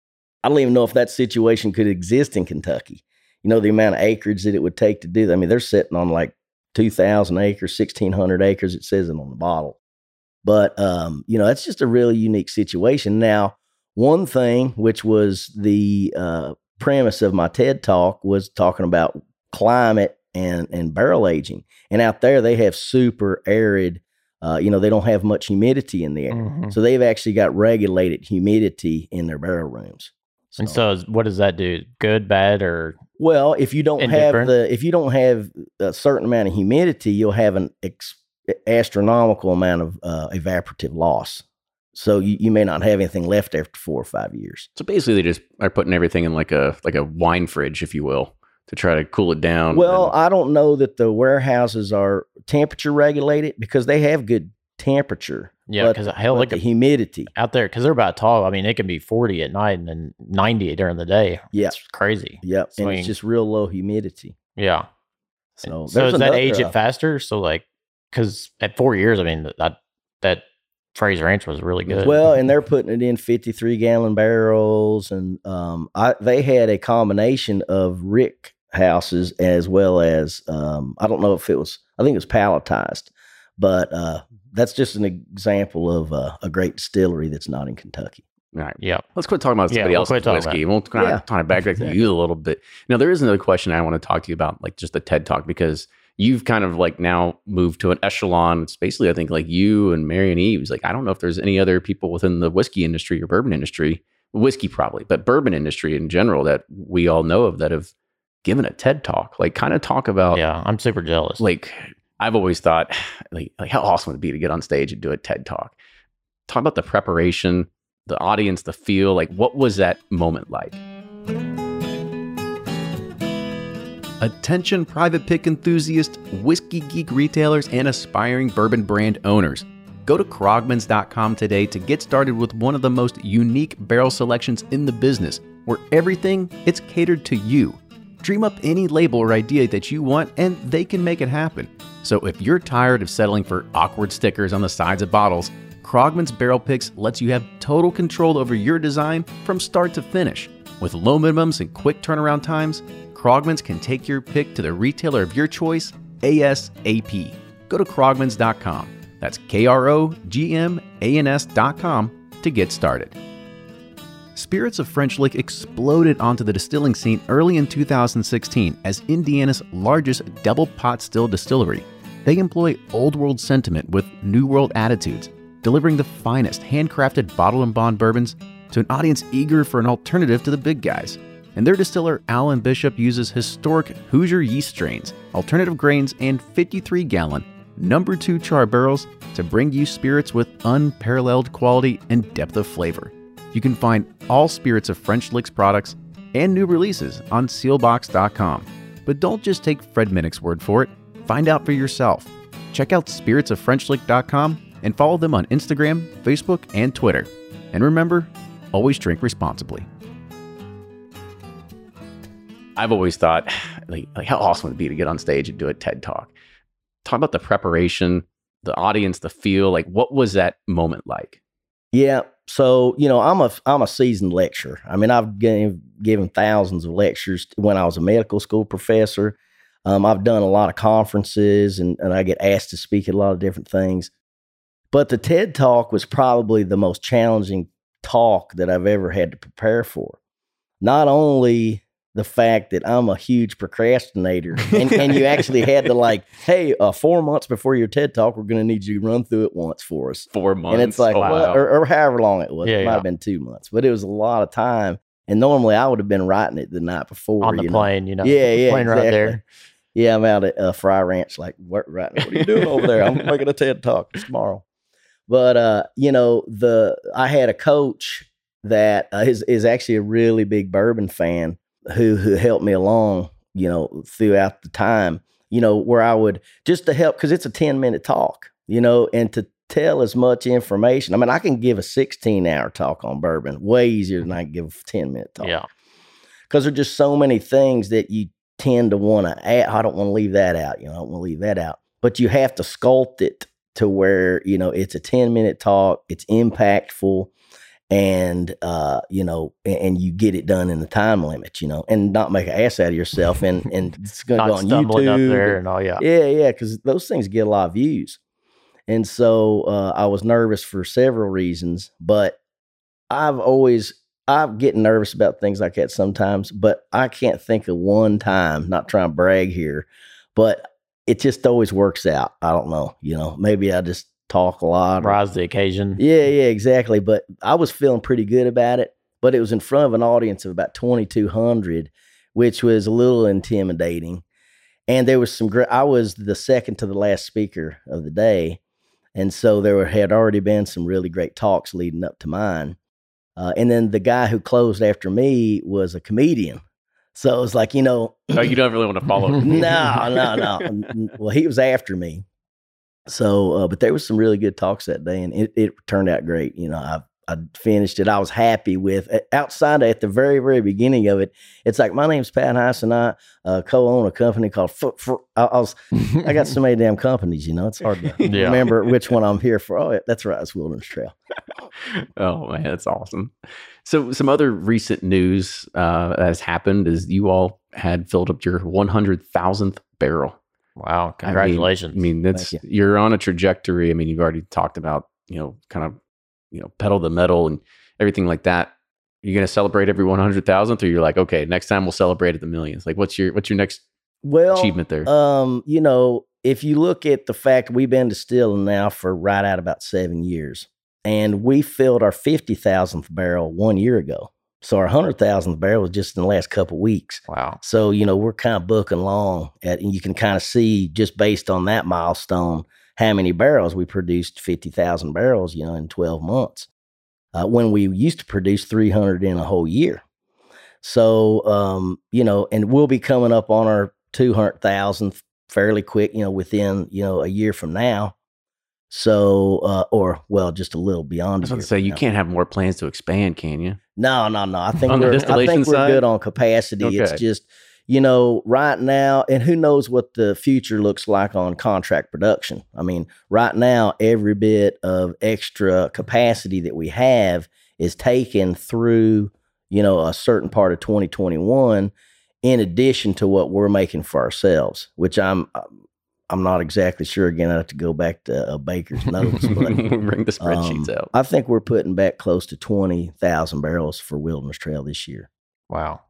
I don't even know if that situation could exist in Kentucky. You know, the amount of acreage that it would take to do that. I mean, they're sitting on like two thousand acres, sixteen hundred acres. It says it on the bottle. But, um, you know, that's just a really unique situation. Now, one thing, which was the uh, premise of my TED Talk, was talking about climate and, and barrel aging. And out there, they have super arid, uh, you know, they don't have much humidity in the air. Mhm. So they've actually got regulated humidity in their barrel rooms. And so is- what does that do? Good, bad, or Well, if you don't have Indifferent? the if you don't have a certain amount of humidity, you'll have an ex- astronomical amount of uh, evaporative loss. So you, you may not have anything left after four or five years. So basically, they just are putting everything in like a like a wine fridge, if you will, to try to cool it down. Well, And- I don't know that the warehouses are temperature regulated because they have good temperature. yeah, but- because hell, but look the at humidity. out there because they're about tall. I mean, it can be forty at night and then ninety during the day. Yeah. It's crazy. Yep, and Swing. it's just real low humidity. Yeah. So, So there's does that another, age uh, it faster? So like, because at four years, I mean that that Frey's Ranch was really good. Well, and they're putting it in fifty-three gallon barrels, and um, I they had a combination of rick houses as well as um, I don't know if it was I think it was palletized, but uh, that's just an example of uh, a great distillery that's not in Kentucky. all right. yeah. Let's quit talking about Yeah, somebody we'll else's quit talking whiskey. We'll kind of Yeah. kind of backtrack to you a little bit. Now, there is another question I want to talk to you about, like just the TED Talk, because you've kind of like now moved to an echelon. It's basically, I think, like you and Marion Eves. Like, I don't know if there's any other people within the whiskey industry or bourbon industry, whiskey probably, but bourbon industry in general that we all know of that have given a TED Talk. Like, kind of talk about, Yeah, I'm super jealous. like, I've always thought, like, like how awesome would it be to get on stage and do a TED Talk? Talk about the preparation, the audience, the feel. Like, what was that moment like? Attention private pick enthusiasts, whiskey geek retailers, and aspiring bourbon brand owners. Go to Krogmans dot com today to get started with one of the most unique barrel selections in the business, where everything, it's catered to you. Dream up any label or idea that you want and they can make it happen. So if you're tired of settling for awkward stickers on the sides of bottles, Krogmans Barrel Picks lets you have total control over your design from start to finish. With low minimums and quick turnaround times, Krogmans can take your pick to the retailer of your choice ASAP. Go to Krogmans dot com. That's K R O G M A N S dot com to get started. Spirits of French Lick exploded onto the distilling scene early in two thousand sixteen as Indiana's largest double pot still distillery. They employ old world sentiment with new world attitudes, delivering the finest handcrafted bottle and bond bourbons to an audience eager for an alternative to the big guys. And their distiller, Alan Bishop, uses historic Hoosier yeast strains, alternative grains, and fifty-three gallon number two char barrels to bring you spirits with unparalleled quality and depth of flavor. You can find all Spirits of French Lick's products and new releases on sealbox dot com. But don't just take Fred Minnick's word for it. Find out for yourself. Check out spirits of french lick dot com and follow them on Instagram, Facebook, and Twitter. And remember, always drink responsibly. I've always thought, like, like, how awesome would it be to get on stage and do a TED Talk? Talk about the preparation, the audience, the feel. Like, what was that moment like? Yeah. So, you know, I'm a I'm a seasoned lecturer. I mean, I've gave, given thousands of lectures when I was a medical school professor. Um, I've done a lot of conferences, and, and I get asked to speak at a lot of different things. But the TED Talk was probably the most challenging talk that I've ever had to prepare for. Not only the fact that I'm a huge procrastinator, and, and you actually had to like, hey, uh, four months before your TED Talk, we're going to need you to run through it once for us. Four months. And it's like, oh, well, wow. or, or however long it was. Yeah, it might yeah. have been two months, but it was a lot of time. And normally I would have been writing it the night before. On the you plane, know? you know. Yeah, yeah, Plane exactly. right there. Yeah, I'm out at uh, Fry Ranch, like, what, right now, what are you doing over there? I'm making a TED Talk tomorrow. But, uh, you know, the I had a coach that uh, is, is actually a really big bourbon fan who who helped me along, you know, throughout the time, you know, where I would just to help, because it's a ten minute talk, you know, and to tell as much information. I mean, I can give a sixteen hour talk on bourbon way easier than I can give a ten minute talk. Yeah. Because there's just so many things that you tend to want to add. I don't want to leave that out. You know, I don't want to leave that out. But you have to sculpt it to where, you know, it's a ten minute talk, it's impactful, and, uh, you know, and, and you get it done in the time limit, you know, and not make an ass out of yourself. And, and it's going to go Not on stumbling YouTube. up there and all, yeah. Yeah, yeah, because those things get a lot of views. And so uh, I was nervous for several reasons, but I've always, I get nervous about things like that sometimes, but I can't think of one time, not trying to brag here, but it just always works out. I don't know, you know, maybe I just talk a lot. Or, Rise to the occasion. yeah, yeah, exactly. But I was feeling pretty good about it, but it was in front of an audience of about twenty-two hundred, which was a little intimidating. And there was some great, I was the second to the last speaker of the day. And so there were, had already been some really great talks leading up to mine. Uh, and then the guy who closed after me was a comedian. So it was like, you know. Oh, you don't really want to follow him. no, no, no. Well, he was after me. So, uh, but there was some really good talks that day, and it, it turned out great. You know, I I finished it. I was happy with outside of, at the very, very beginning of it. It's like, my name's Pat Heiss, and I uh, co-own a company called F- F- I, I was, I got so many damn companies, you know, it's hard to Yeah. remember which one I'm here for. Oh, yeah, that's right. It's Wilderness Trail. Oh man, that's awesome. So some other recent news uh, that has happened is you all had filled up your one hundred thousandth barrel. Wow. Congratulations. I mean, I mean that's, Thank you're on a trajectory. I mean, you've already talked about, you know, kind of, you know, pedal the metal and everything like that. You're going to celebrate every one hundred thousandth, or you're like, okay, next time we'll celebrate at the millions. Like, what's your, what's your next Well, achievement there? Um, you know, if you look at the fact we've been distilling now for right at about seven years, and we filled our fifty thousandth barrel one year ago. So our one hundred thousandth barrel was just in the last couple of weeks. Wow. So, you know, we're kind of booking along at, and you can kind of see just based on that milestone, how many barrels we produced fifty thousand barrels, you know, in twelve months. Uh, when we used to produce three hundred in a whole year. So, um, you know, and we'll be coming up on our two hundred thousand fairly quick, you know, within, you know, a year from now. So, uh, or well, just a little beyond. I was going to say, you now. can't have more plans to expand, can you? No, no, no. I think On the we're, I distillation think we're side? good on capacity. Okay. It's just, you know, right now, and who knows what the future looks like on contract production. I mean, right now, every bit of extra capacity that we have is taken through, you know, a certain part of twenty twenty-one, in addition to what we're making for ourselves, which I'm, I'm not exactly sure. Again, I have to go back to a baker's notes, but Bring the spreadsheets um, out. I think we're putting back close to twenty thousand barrels for Wilderness Trail this year. Wow.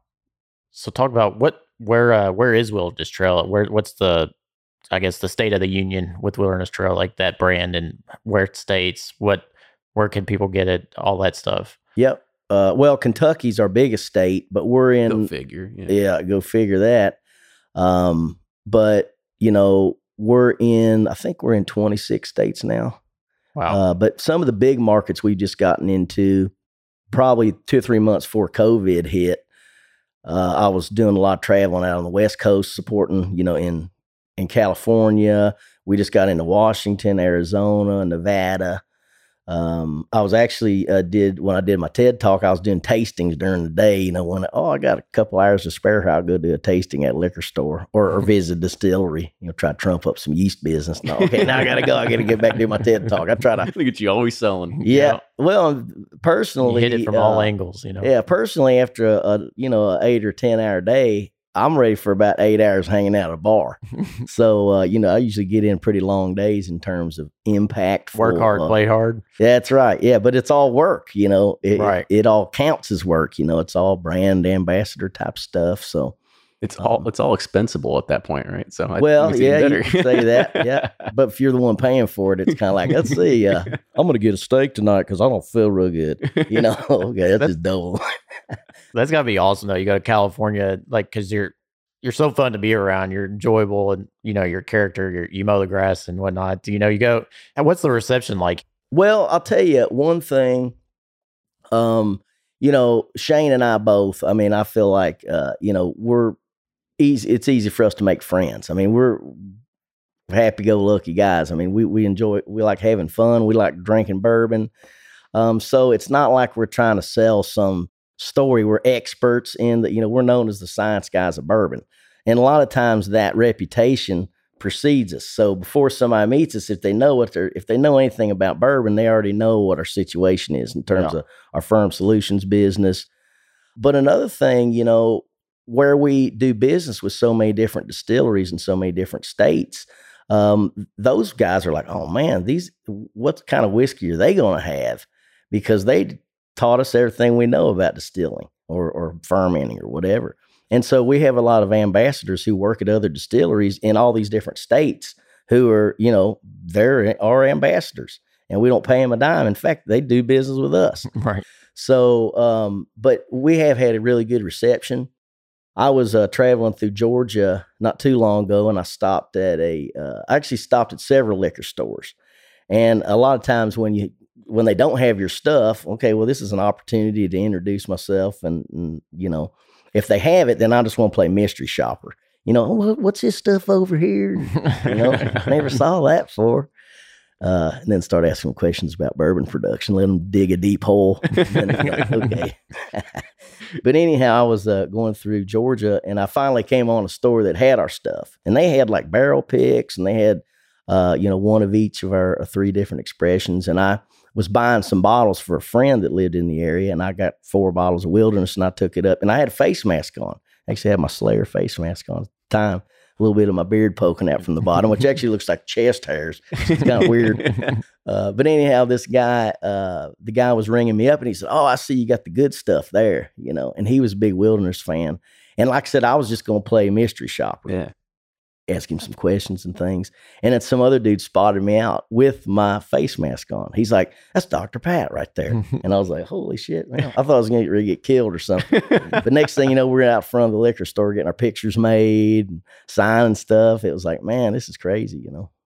So talk about what, where, uh, where is Wilderness Trail? Where, what's the, I guess the state of the union with Wilderness Trail, like that brand, and where it states, what, where can people get it, all that stuff? Yep. Uh, well, Kentucky's our biggest state, but we're in. Go figure. Yeah. Yeah, go figure that. Um, but you know, we're in. I think we're in twenty-six states now. Wow. Uh, but some of the big markets we've just gotten into, probably two or three months before COVID hit. Uh, I was doing a lot of traveling out on the West Coast, supporting, you know, in in California. We just got into Washington, Arizona, Nevada. Um, I was actually uh, did when I did my TED talk, I was doing tastings during the day. You know, when oh, I got a couple hours to spare, I'll go do a tasting at a liquor store or, or visit a distillery. You know, try to trump up some yeast business. No, okay, now I got to go. I got to get back to do my TED talk. I try to Look at you, always selling. Yeah. Well, personally, you hit it from uh, all angles, you know. Yeah, personally, after a, a you know a eight or ten hour day, I'm ready for about eight hours hanging out at a bar. So uh, you know, I usually get in pretty long days in terms of impact. Work hard, uh, play hard. That's right. Yeah, but it's all work. You know, it, Right. it, it all counts as work. You know, it's all brand ambassador type stuff. So. It's all it's all expensible at that point, right? So I Well, think it's yeah, even you better. can say that, yeah. But if you're the one paying for it, it's kind of like, let's see, uh, I'm going to get a steak tonight because I don't feel real good. You know, okay, that's just double. That's gotta be awesome though. You go to California, like, because you're you're so fun to be around. You're enjoyable, and you know your character. You're, you mow the grass and whatnot. You know, you go. And what's the reception like? Well, I'll tell you one thing. Um, you know, Shane and I both. I mean, I feel like, uh, you know, we're easy. It's easy for us to make friends. I mean, we're happy-go-lucky guys. I mean, we we enjoy. We like having fun. We like drinking bourbon. Um, so it's not like we're trying to sell some story. We're experts in the. You know, we're known as the science guys of bourbon, and a lot of times that reputation precedes us. So before somebody meets us, if they know what they're, if they know anything about bourbon, they already know what our situation is in terms Yeah. of our firm solutions business. But another thing, you know, where we do business with so many different distilleries in so many different states, um, those guys are like, oh man, these, what kind of whiskey are they going to have? Because they taught us everything we know about distilling or, or fermenting or whatever. And so we have a lot of ambassadors who work at other distilleries in all these different states who are, you know, they're our ambassadors, and we don't pay them a dime. In fact, they do business with us. Right. So, um, but we have had a really good reception. I was uh, traveling through Georgia not too long ago, and I stopped at a, uh, I actually stopped at several liquor stores. And a lot of times when you, when they don't have your stuff, okay, well, this is an opportunity to introduce myself, and, and you know, if they have it, then I just want to play mystery shopper. You know, oh, what's this stuff over here? You know, never saw that before. Uh, and then start asking them questions about bourbon production, let them dig a deep hole. And then, like, okay. But anyhow, I was uh, going through Georgia, and I finally came on a store that had our stuff. And they had like barrel picks, and they had, uh, you know, one of each of our, our three different expressions. And I was buying some bottles for a friend that lived in the area, and I got four bottles of Wilderness, and I took it up, and I had a face mask on. I actually had my Slayer face mask on at the time. A little bit of my beard poking out from the bottom, which actually looks like chest hairs. It's kind of weird. Uh, but anyhow, this guy, uh, the guy was ringing me up, and he said, oh, I see you got the good stuff there, you know, and he was a big Wilderness fan. And like I said, I was just going to play mystery shopper. Yeah. Ask him some questions and things. And then some other dude spotted me out with my face mask on. He's like, that's Doctor Pat right there. And I was like, holy shit, man. I thought I was going to get killed or something. But next thing you know, we're out front of the liquor store getting our pictures made and signing stuff. It was like, man, this is crazy, you know.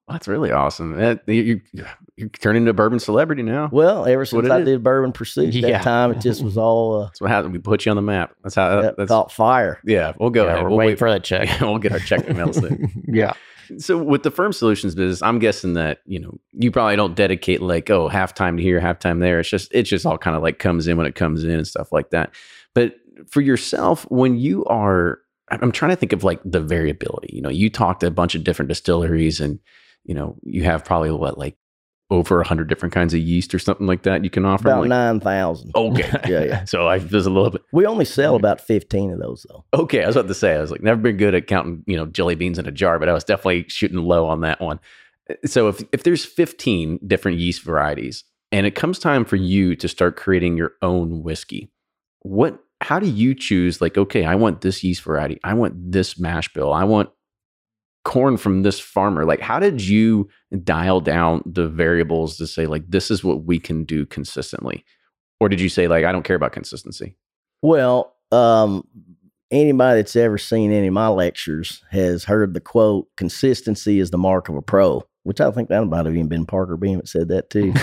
That's really awesome. That, you, you, you're turning into a bourbon celebrity now. Well, ever since I is. did Bourbon Pursuit, yeah. that time it just was all. Uh, that's what happened. We put you on the map. That's how. That that's caught fire. Yeah, we'll go yeah, ahead. We're we'll waiting wait for that check. We'll get our check in the mail soon. Yeah. So with the Firm Solutions business, I'm guessing that, you know, you probably don't dedicate like, oh, halftime here, halftime there. It's just, it just all kind of like comes in when it comes in and stuff like that. But for yourself, when you are, I'm trying to think of like the variability, you know, you talked to a bunch of different distilleries and, you know, you have probably what, like over a hundred different kinds of yeast or something like that you can offer? About like, nine thousand. Okay. yeah, yeah. So I, there's a little bit. We only sell about fifteen of those though. Okay. I was about to say, I was like, never been good at counting, you know, jelly beans in a jar, but I was definitely shooting low on that one. So if, if there's fifteen different yeast varieties and it comes time for you to start creating your own whiskey, what, how do you choose like, okay, I want this yeast variety. I want this mash bill. I want corn from this farmer. Like, how did you dial down the variables to say like, this is what we can do consistently? Or did you say like, I don't care about consistency? Well, um, anybody that's ever seen any of my lectures has heard the quote, consistency is the mark of a pro, which I think that might have even been Parker Beam that said that too.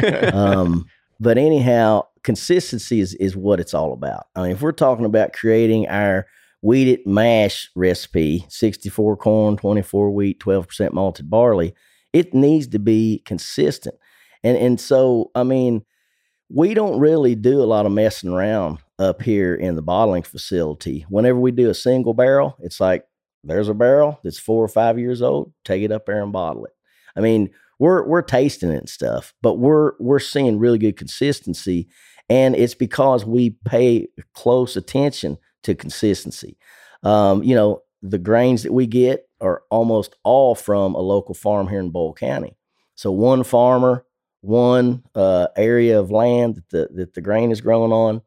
um, but anyhow, consistency is, is what it's all about. I mean, if we're talking about creating our wheated mash recipe, sixty-four corn, twenty-four wheat, twelve percent malted barley, it needs to be consistent. And and so, I mean, we don't really do a lot of messing around up here in the bottling facility. Whenever we do a single barrel, it's like, there's a barrel that's four or five years old, take it up there and bottle it. I mean, we're we're tasting it and stuff, but we're we're seeing really good consistency. And it's because we pay close attention to consistency. Um, you know, the grains that we get are almost all from a local farm here in Boyle County. So one farmer, one uh, area of land that the that the grain is grown on.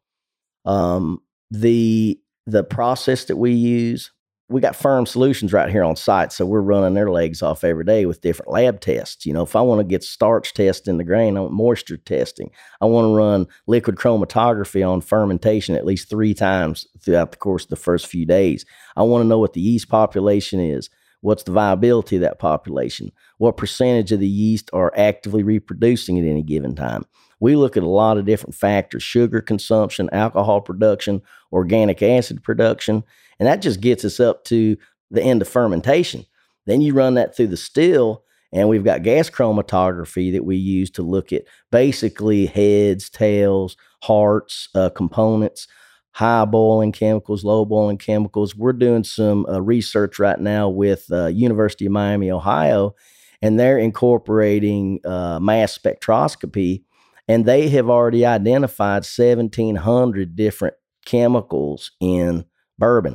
Um, the the process that we use, we got Firm Solutions right here on site, so we're running their legs off every day with different lab tests. You know, if I want to get starch test in the grain, I want moisture testing. I want to run liquid chromatography on fermentation at least three times throughout the course of the first few days. I want to know what the yeast population is. What's the viability of that population? What percentage of the yeast are actively reproducing at any given time? We look at a lot of different factors: sugar consumption, alcohol production, organic acid production, and that just gets us up to the end of fermentation. Then you run that through the still, and we've got gas chromatography that we use to look at basically heads, tails, hearts, uh, components, high boiling chemicals, low boiling chemicals. We're doing some uh, research right now with uh, University of Miami, Ohio, and they're incorporating uh, mass spectroscopy, and they have already identified seventeen hundred different chemicals in bourbon.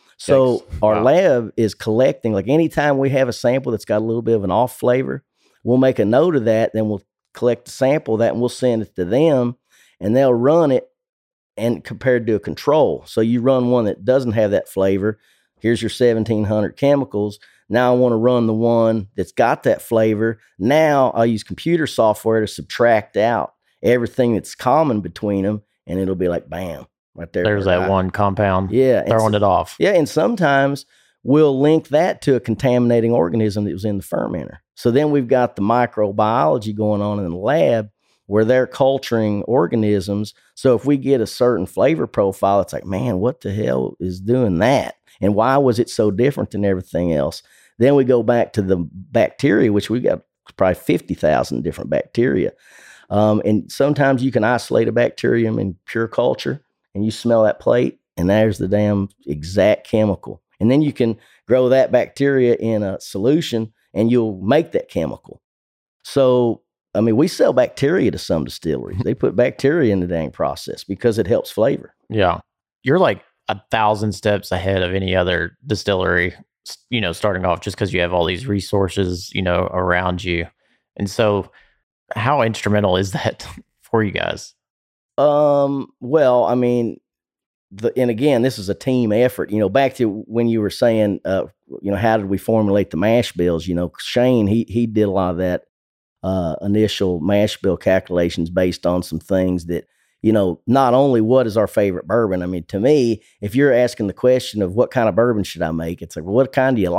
So Thanks. our Wow. lab is collecting, like anytime we have a sample that's got a little bit of an off flavor, we'll make a note of that, then we'll collect the sample of that and we'll send it to them, and they'll run it and compared to a control. So you run one that doesn't have that flavor. Here's your seventeen hundred chemicals. Now I want to run the one that's got that flavor. Now I'll use computer software to subtract out everything that's common between them, and it'll be like, bam, right there. There's right. that one compound. Yeah. and Throwing so- it off. Yeah, and sometimes we'll link that to a contaminating organism that was in the fermenter. So then we've got the microbiology going on in the lab where they're culturing organisms. So if we get a certain flavor profile, it's like, man, what the hell is doing that? And why was it so different than everything else? Then we go back to the bacteria, which we got probably fifty thousand different bacteria. Um, and sometimes you can isolate a bacterium in pure culture, and you smell that plate, and there's the damn exact chemical. And then you can grow that bacteria in a solution, and you'll make that chemical. So, I mean, we sell bacteria to some distilleries. They put bacteria in the dang process because it helps flavor. Yeah. You're like a thousand steps ahead of any other distillery, you know, starting off just because you have all these resources, you know, around you. And so how instrumental is that for you guys? Um, well, I mean, the, and again, this is a team effort, you know, back to when you were saying, uh, you know, how did we formulate the mash bills? You know, Shane, he, he did a lot of that, uh, initial mash bill calculations based on some things that, you know, not only what is our favorite bourbon. I mean, to me, if you're asking the question of what kind of bourbon should I make, it's like, well, what kind do you like?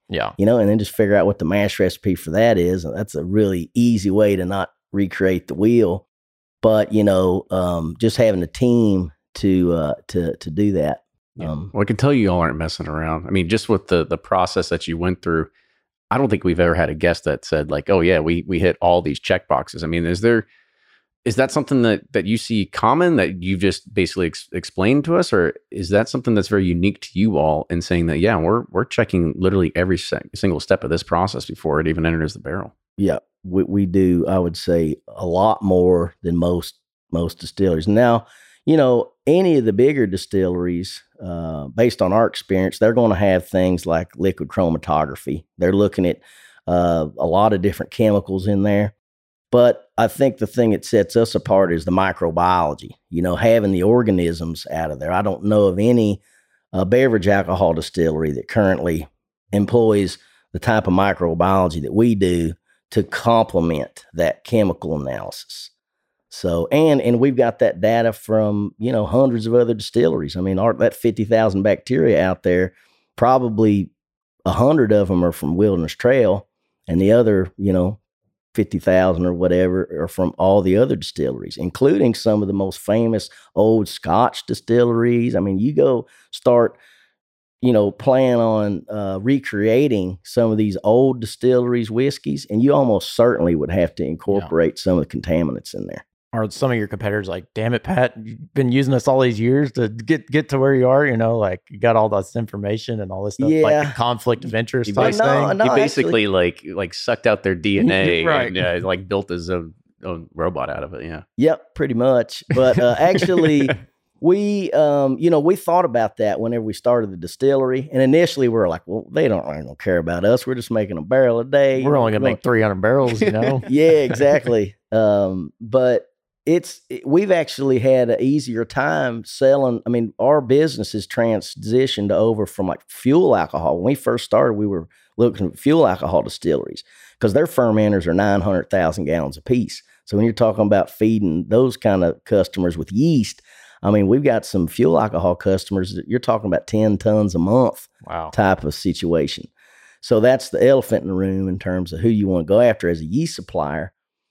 Yeah. You know, and then just figure out what the mash recipe for that is. And that's a really easy way to not recreate the wheel. But, you know, um, just having a team to uh, to to do that. Yeah. Um, Well, I can tell you all aren't messing around. I mean, just with the the process that you went through, I don't think we've ever had a guest that said like, "Oh yeah, we we hit all these check boxes." I mean, is there is that something that that you see common that you've just basically ex- explained to us, or is that something that's very unique to you all in saying that yeah, we're we're checking literally every se- single step of this process before it even enters the barrel? Yeah, we we do. I would say a lot more than most most distilleries. Now, you know, any of the bigger distilleries, uh, based on our experience, they're going to have things like liquid chromatography. They're looking at uh, a lot of different chemicals in there. But I think the thing that sets us apart is the microbiology. You know, having the organisms out of there. I don't know of any uh, beverage alcohol distillery that currently employs the type of microbiology that we do to complement that chemical analysis. So, and and we've got that data from, you know, hundreds of other distilleries. I mean, our, that fifty thousand bacteria out there, probably a hundred of them are from Wilderness Trail, and the other, you know, fifty thousand or whatever are from all the other distilleries, including some of the most famous old Scotch distilleries. I mean, you go start, you know, plan on uh, recreating some of these old distilleries whiskeys, and you almost certainly would have to incorporate yeah. some of the contaminants in there. Are some of your competitors like, damn it, Pat, you've been using us all these years to get get to where you are, you know, like you got all this information and all this stuff, yeah. like the conflict of interest type no, thing. No, he basically actually, like like sucked out their D N A right. and uh, like built his own, own robot out of it. Yeah. Yep, pretty much. But uh, actually, we, um, you know, we thought about that whenever we started the distillery. And initially we were like, well, they don't really don't care about us. We're just making a barrel a day. We're only going to make three hundred barrels, you know? Yeah, exactly. Um, but it's, it, we've actually had an easier time selling. I mean, our business has transitioned over from like fuel alcohol. When we first started, we were looking at fuel alcohol distilleries because their fermenters are nine hundred thousand gallons a piece. So when you're talking about feeding those kind of customers with yeast, I mean, we've got some fuel alcohol customers that you're talking about ten tons a month wow. type of situation. So that's the elephant in the room in terms of who you want to go after as a yeast supplier.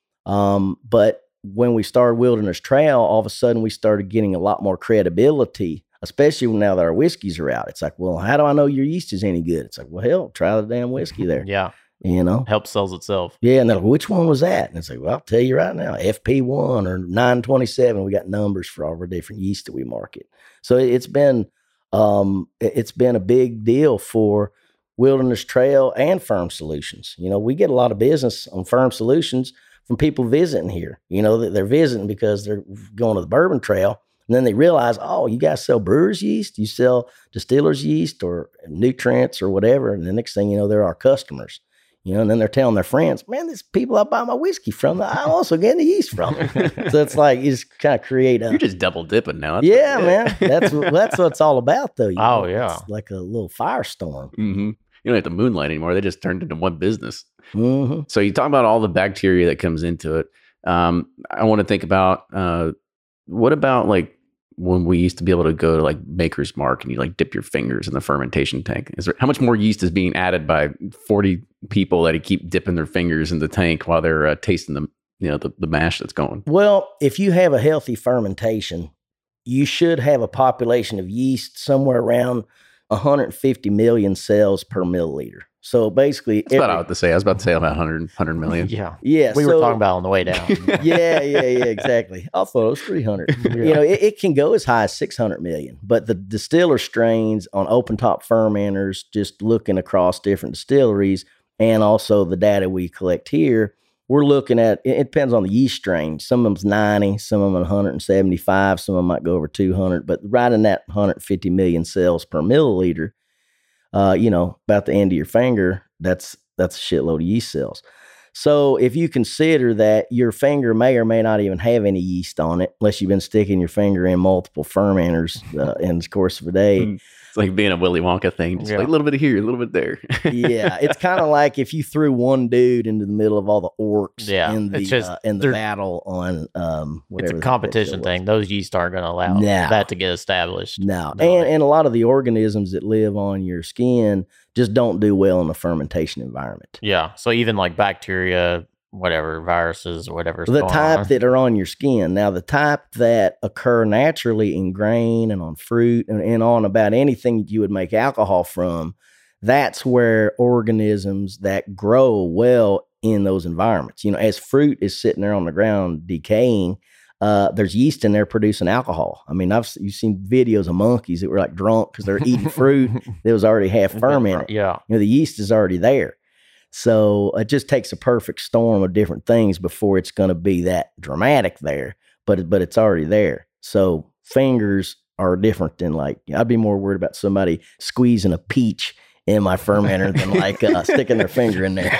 Um, but when we started Wilderness Trail, all of a sudden we started getting a lot more credibility, especially now that our whiskeys are out. It's like, well, how do I know your yeast is any good? It's like, well, hell, try the damn whiskey there. Yeah. You know? Help sells itself. Yeah. And they're like, which one was that? And it's like, well, I'll tell you right now, F P one or nine twenty-seven. We got numbers for all of our different yeast that we market. So it's been, um, it's been a big deal for Wilderness Trail and Firm Solutions. You know, we get a lot of business on Firm Solutions from people visiting here. You know, that they're visiting because they're going to the Bourbon Trail. And then they realize, oh, you guys sell brewer's yeast, you sell distillers yeast or nutrients or whatever. And the next thing you know, they're our customers. You know, and then they're telling their friends, man, these people I buy my whiskey from, I'm also getting the yeast from. So it's like, you just kind of create a... You're just double dipping now. That's yeah, man. That's that's what it's all about, though. You oh, know? yeah. It's like a little firestorm. Mm-hmm. You don't have to moonlight anymore. They just turned into one business. Mm-hmm. So you talk about all the bacteria that comes into it. Um, I want to think about, uh, what about like when we used to be able to go to like Maker's Mark and you like dip your fingers in the fermentation tank? Is there, how much more yeast is being added by forty people that keep dipping their fingers in the tank while they're uh, tasting the, you know, the, the mash that's going? Well, if you have a healthy fermentation, you should have a population of yeast somewhere around one hundred fifty million cells per milliliter. So basically, that's every, about what to say. I was about to say about one hundred, one hundred million. Yeah, yeah. We so, were talking about on the way down. yeah, yeah, yeah. Exactly. I thought it was three hundred. Yeah. You know, it, it can go as high as six hundred million. But the distiller strains on open top fermenters, just looking across different distilleries, and also the data we collect here, we're looking at. It, it depends on the yeast strain. Some of them's ninety, some of them one hundred seventy-five, some of them might go over two hundred. But right in that one hundred fifty million cells per milliliter. Uh, you know, about the end of your finger, that's that's a shitload of yeast cells. So if you consider that your finger may or may not even have any yeast on it, unless you've been sticking your finger in multiple fermenters uh, in the course of a day. Mm. It's like being a Willy Wonka thing. Just Yeah. like a little bit of here, a little bit there. Yeah, it's kind of like if you threw one dude into the middle of all the orcs Yeah, in the it's just- uh, in the they're- battle on um whatever It's the a heck that competition show was. thing. Those yeast aren't going to allow No. that to get established. No, No. and and a lot of the organisms that live on your skin just don't do well in a fermentation environment. Yeah. So even like bacteria, whatever, viruses, or whatever. The type that are on your skin. Now, the type that occur naturally in grain and on fruit and, and on about anything you would make alcohol from, that's where organisms that grow well in those environments. You know, as fruit is sitting there on the ground decaying, uh, there's yeast in there producing alcohol. I mean, I've you've seen videos of monkeys that were like drunk because they're eating fruit that was already half fermented. Yeah. You know, the yeast is already there. So it just takes a perfect storm of different things before it's going to be that dramatic there, but but it's already there. So fingers are different than like, I'd be more worried about somebody squeezing a peach in my fermenter than like uh, sticking their finger in there.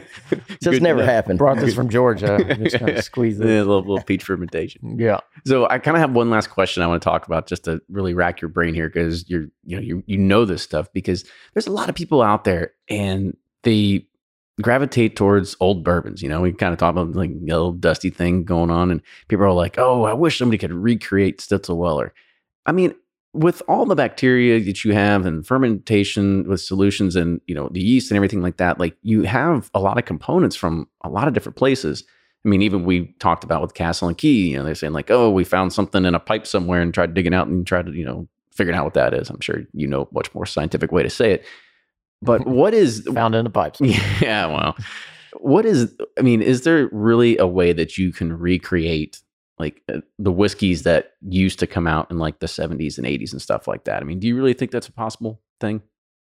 Just Good never enough. happened. Brought this from Georgia. Just kind of squeeze Yeah, a it. little, little peach fermentation. Yeah. So I kind of have one last question I want to talk about just to really rack your brain here because you're you know you you know this stuff because there's a lot of people out there and they gravitate towards old bourbons. You know, we kind of talk about like the old dusty thing going on, and people are like, "Oh, I wish somebody could recreate Stitzel-Weller." I mean, with all the bacteria that you have and fermentation with solutions and you know the yeast and everything like that, like you have a lot of components from a lot of different places. I mean, even we talked about with Castle and Key, you know, they're saying like, oh, we found something in a pipe somewhere and tried digging out and tried to, you know, figuring out what that is. I'm sure you know a much more scientific way to say it. But what is, Found in the pipes. yeah, well, what is, I mean, is there really a way that you can recreate like uh, the whiskeys that used to come out in like the seventies and eighties and stuff like that? I mean, do you really think that's a possible thing?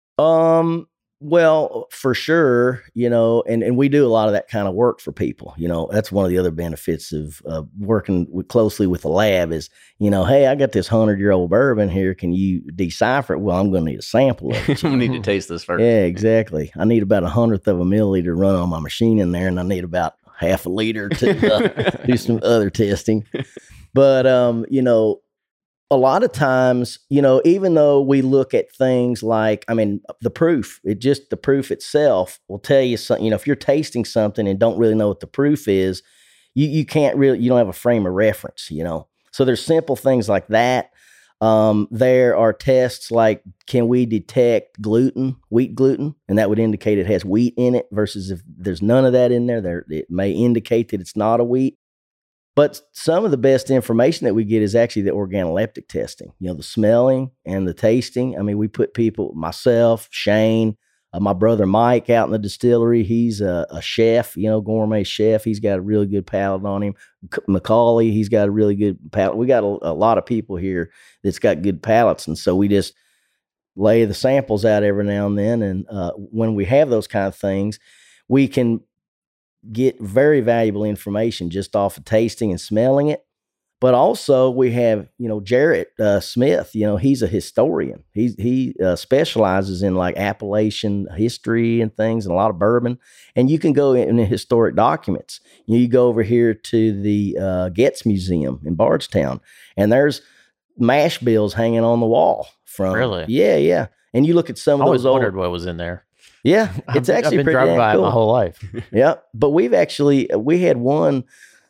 Um, well, for sure, you know, and, and we do a lot of that kind of work for people. You know, that's one of the other benefits of uh, working with, closely with the lab is, you know, hey, I got this hundred year old bourbon here. Can you decipher it? Well, I'm going to need a sample of it. We need to taste this first. Yeah, exactly. I need about a hundredth of a milliliter to run on my machine in there, and I need about half a liter to uh, do some other testing. But um, you know, a lot of times, you know, even though we look at things like, I mean, the proof, it just the proof itself will tell you something. You know, if you're tasting something and don't really know what the proof is, you you can't really, you don't have a frame of reference. You know, so there's simple things like that. Um, there are tests like, can we detect gluten, wheat gluten? And that would indicate it has wheat in it versus if there's none of that in there, there it may indicate that it's not a wheat. But some of the best information that we get is actually the organoleptic testing, you know, the smelling and the tasting. I mean, we put people, myself, Shane, uh, my brother Mike out in the distillery. He's a, a chef, you know, gourmet chef. He's got a really good palate on him. C- Macaulay, he's got a really good palate. We got a, a lot of people here that's got good palates. And so we just lay the samples out every now and then. And uh, when we have those kind of things, we can get very valuable information just off of tasting and smelling it. But also we have, you know, Jarrett uh, Smith, you know, he's a historian. He's, he uh, specializes in like Appalachian history and things and a lot of bourbon. And you can go in, in the historic documents. You, know, you go over here to the uh, Getz Museum in Bardstown, and there's mash bills hanging on the wall from. Really? Yeah, yeah. And you look at some I of always those old. wondered what was in there. Yeah, it's I've, actually I've been pretty driving damn by it cool. my whole life. Yeah, but we've actually we had one.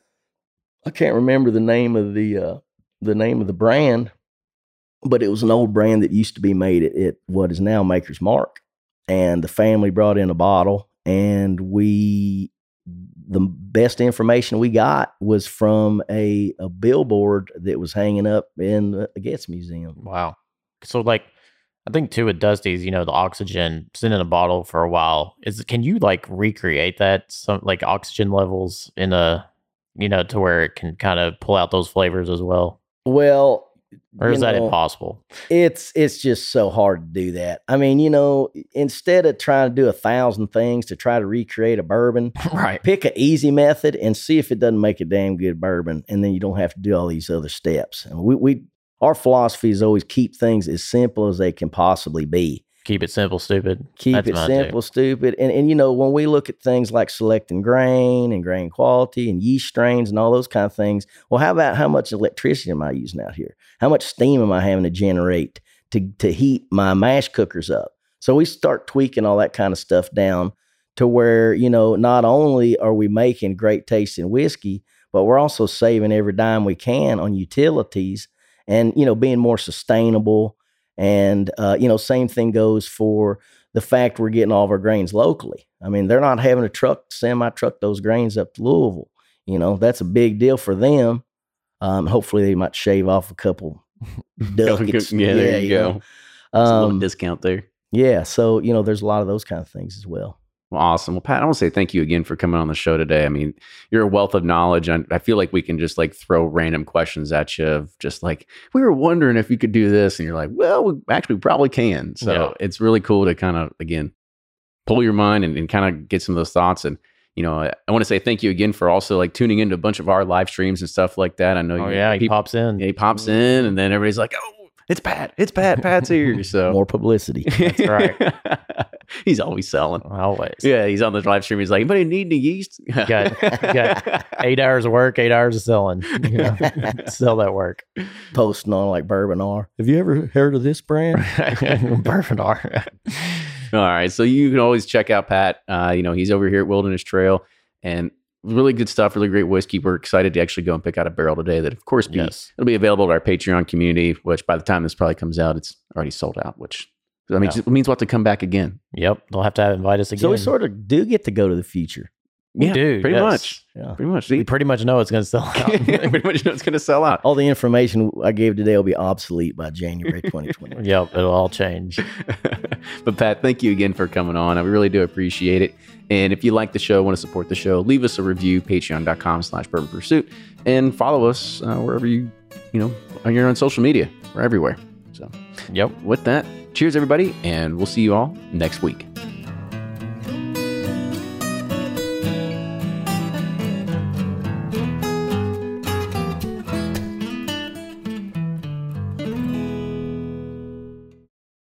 I can't remember the name of the uh, the name of the brand, but it was an old brand that used to be made at, at what is now Maker's Mark, and the family brought in a bottle, and we the best information we got was from a a billboard that was hanging up in the Getz Museum. Wow. So like, I think too with Dusty's, you know, the oxygen sitting in a bottle for a while is, can you like recreate that? Some like oxygen levels in a, you know, to where it can kind of pull out those flavors as well? Well, Or is you that know, impossible? It's it's just so hard to do that. I mean, you know, instead of trying to do a thousand things to try to recreate a bourbon, Right. pick an easy method and see if it doesn't make a damn good bourbon, and then you don't have to do all these other steps. And we we our philosophy is always keep things as simple as they can possibly be. Keep it simple, stupid. Keep That's it mine, simple, too. stupid. And, and, you know, when we look at things like selecting grain and grain quality and yeast strains and all those kind of things, well, how about how much electricity am I using out here? How much steam am I having to generate to, to heat my mash cookers up. So we start tweaking all that kind of stuff down to where, you know, not only are we making great tasting whiskey, but we're also saving every dime we can on utilities and, you know, being more sustainable. And, uh, you know, same thing goes for the fact we're getting all of our grains locally. I mean, they're not having a truck, semi-truck those grains up to Louisville. You know, that's a big deal for them. Um, hopefully they might shave off a couple ducats. yeah, there you, you go. Know. Um, a little Um, discount there. yeah. So, you know, there's a lot of those kind of things as well. Well, awesome. Well, Pat, I want to say thank you again for coming on the show today. I mean, you're a wealth of knowledge, and I feel like we can just like throw random questions at you of just like, we were wondering if you could do this, and you're like, well, we actually probably can. So Yeah. it's really cool to kind of, again, pull your mind and, and kind of get some of those thoughts. And, you know, I, I want to say thank you again for also like tuning into a bunch of our live streams and stuff like that. I know Oh you, yeah, he people, pops in. yeah, he pops in, and then everybody's like, oh, it's Pat, it's Pat, Pat's here. So More publicity. That's right. He's always selling. Always. Yeah, he's on the live stream. He's like, anybody need any yeast? Got- got eight hours of work, eight hours of selling. You know, sell that work. Posting on like Bourbon R. Have you ever heard of this brand? Bourbon R. All right. So you can always check out Pat. Uh, you know, he's over here at Wilderness Trail, and really good stuff, really great whiskey. We're excited to actually go and pick out a barrel today that, of course, be, Yes. it'll be available to our Patreon community, which by the time this probably comes out, it's already sold out, which I mean, Yeah. it means we'll have to come back again. Yep. They'll have to have invite us again. So we sort of do get to go to the future. We yeah, do, pretty yes. much. Yeah. Pretty much. We pretty much know it's going to sell out. pretty much know it's going to sell out. All the information I gave today will be obsolete by January twenty twenty. Yep. It'll all change. But Pat, thank you again for coming on. I really do appreciate it. And if you like the show, want to support the show, leave us a review, patreon.com slash bourbon pursuit, and follow us uh, wherever you, you know, you're on social media. We're everywhere. So Yep. with that, cheers everybody, and we'll see you all next week.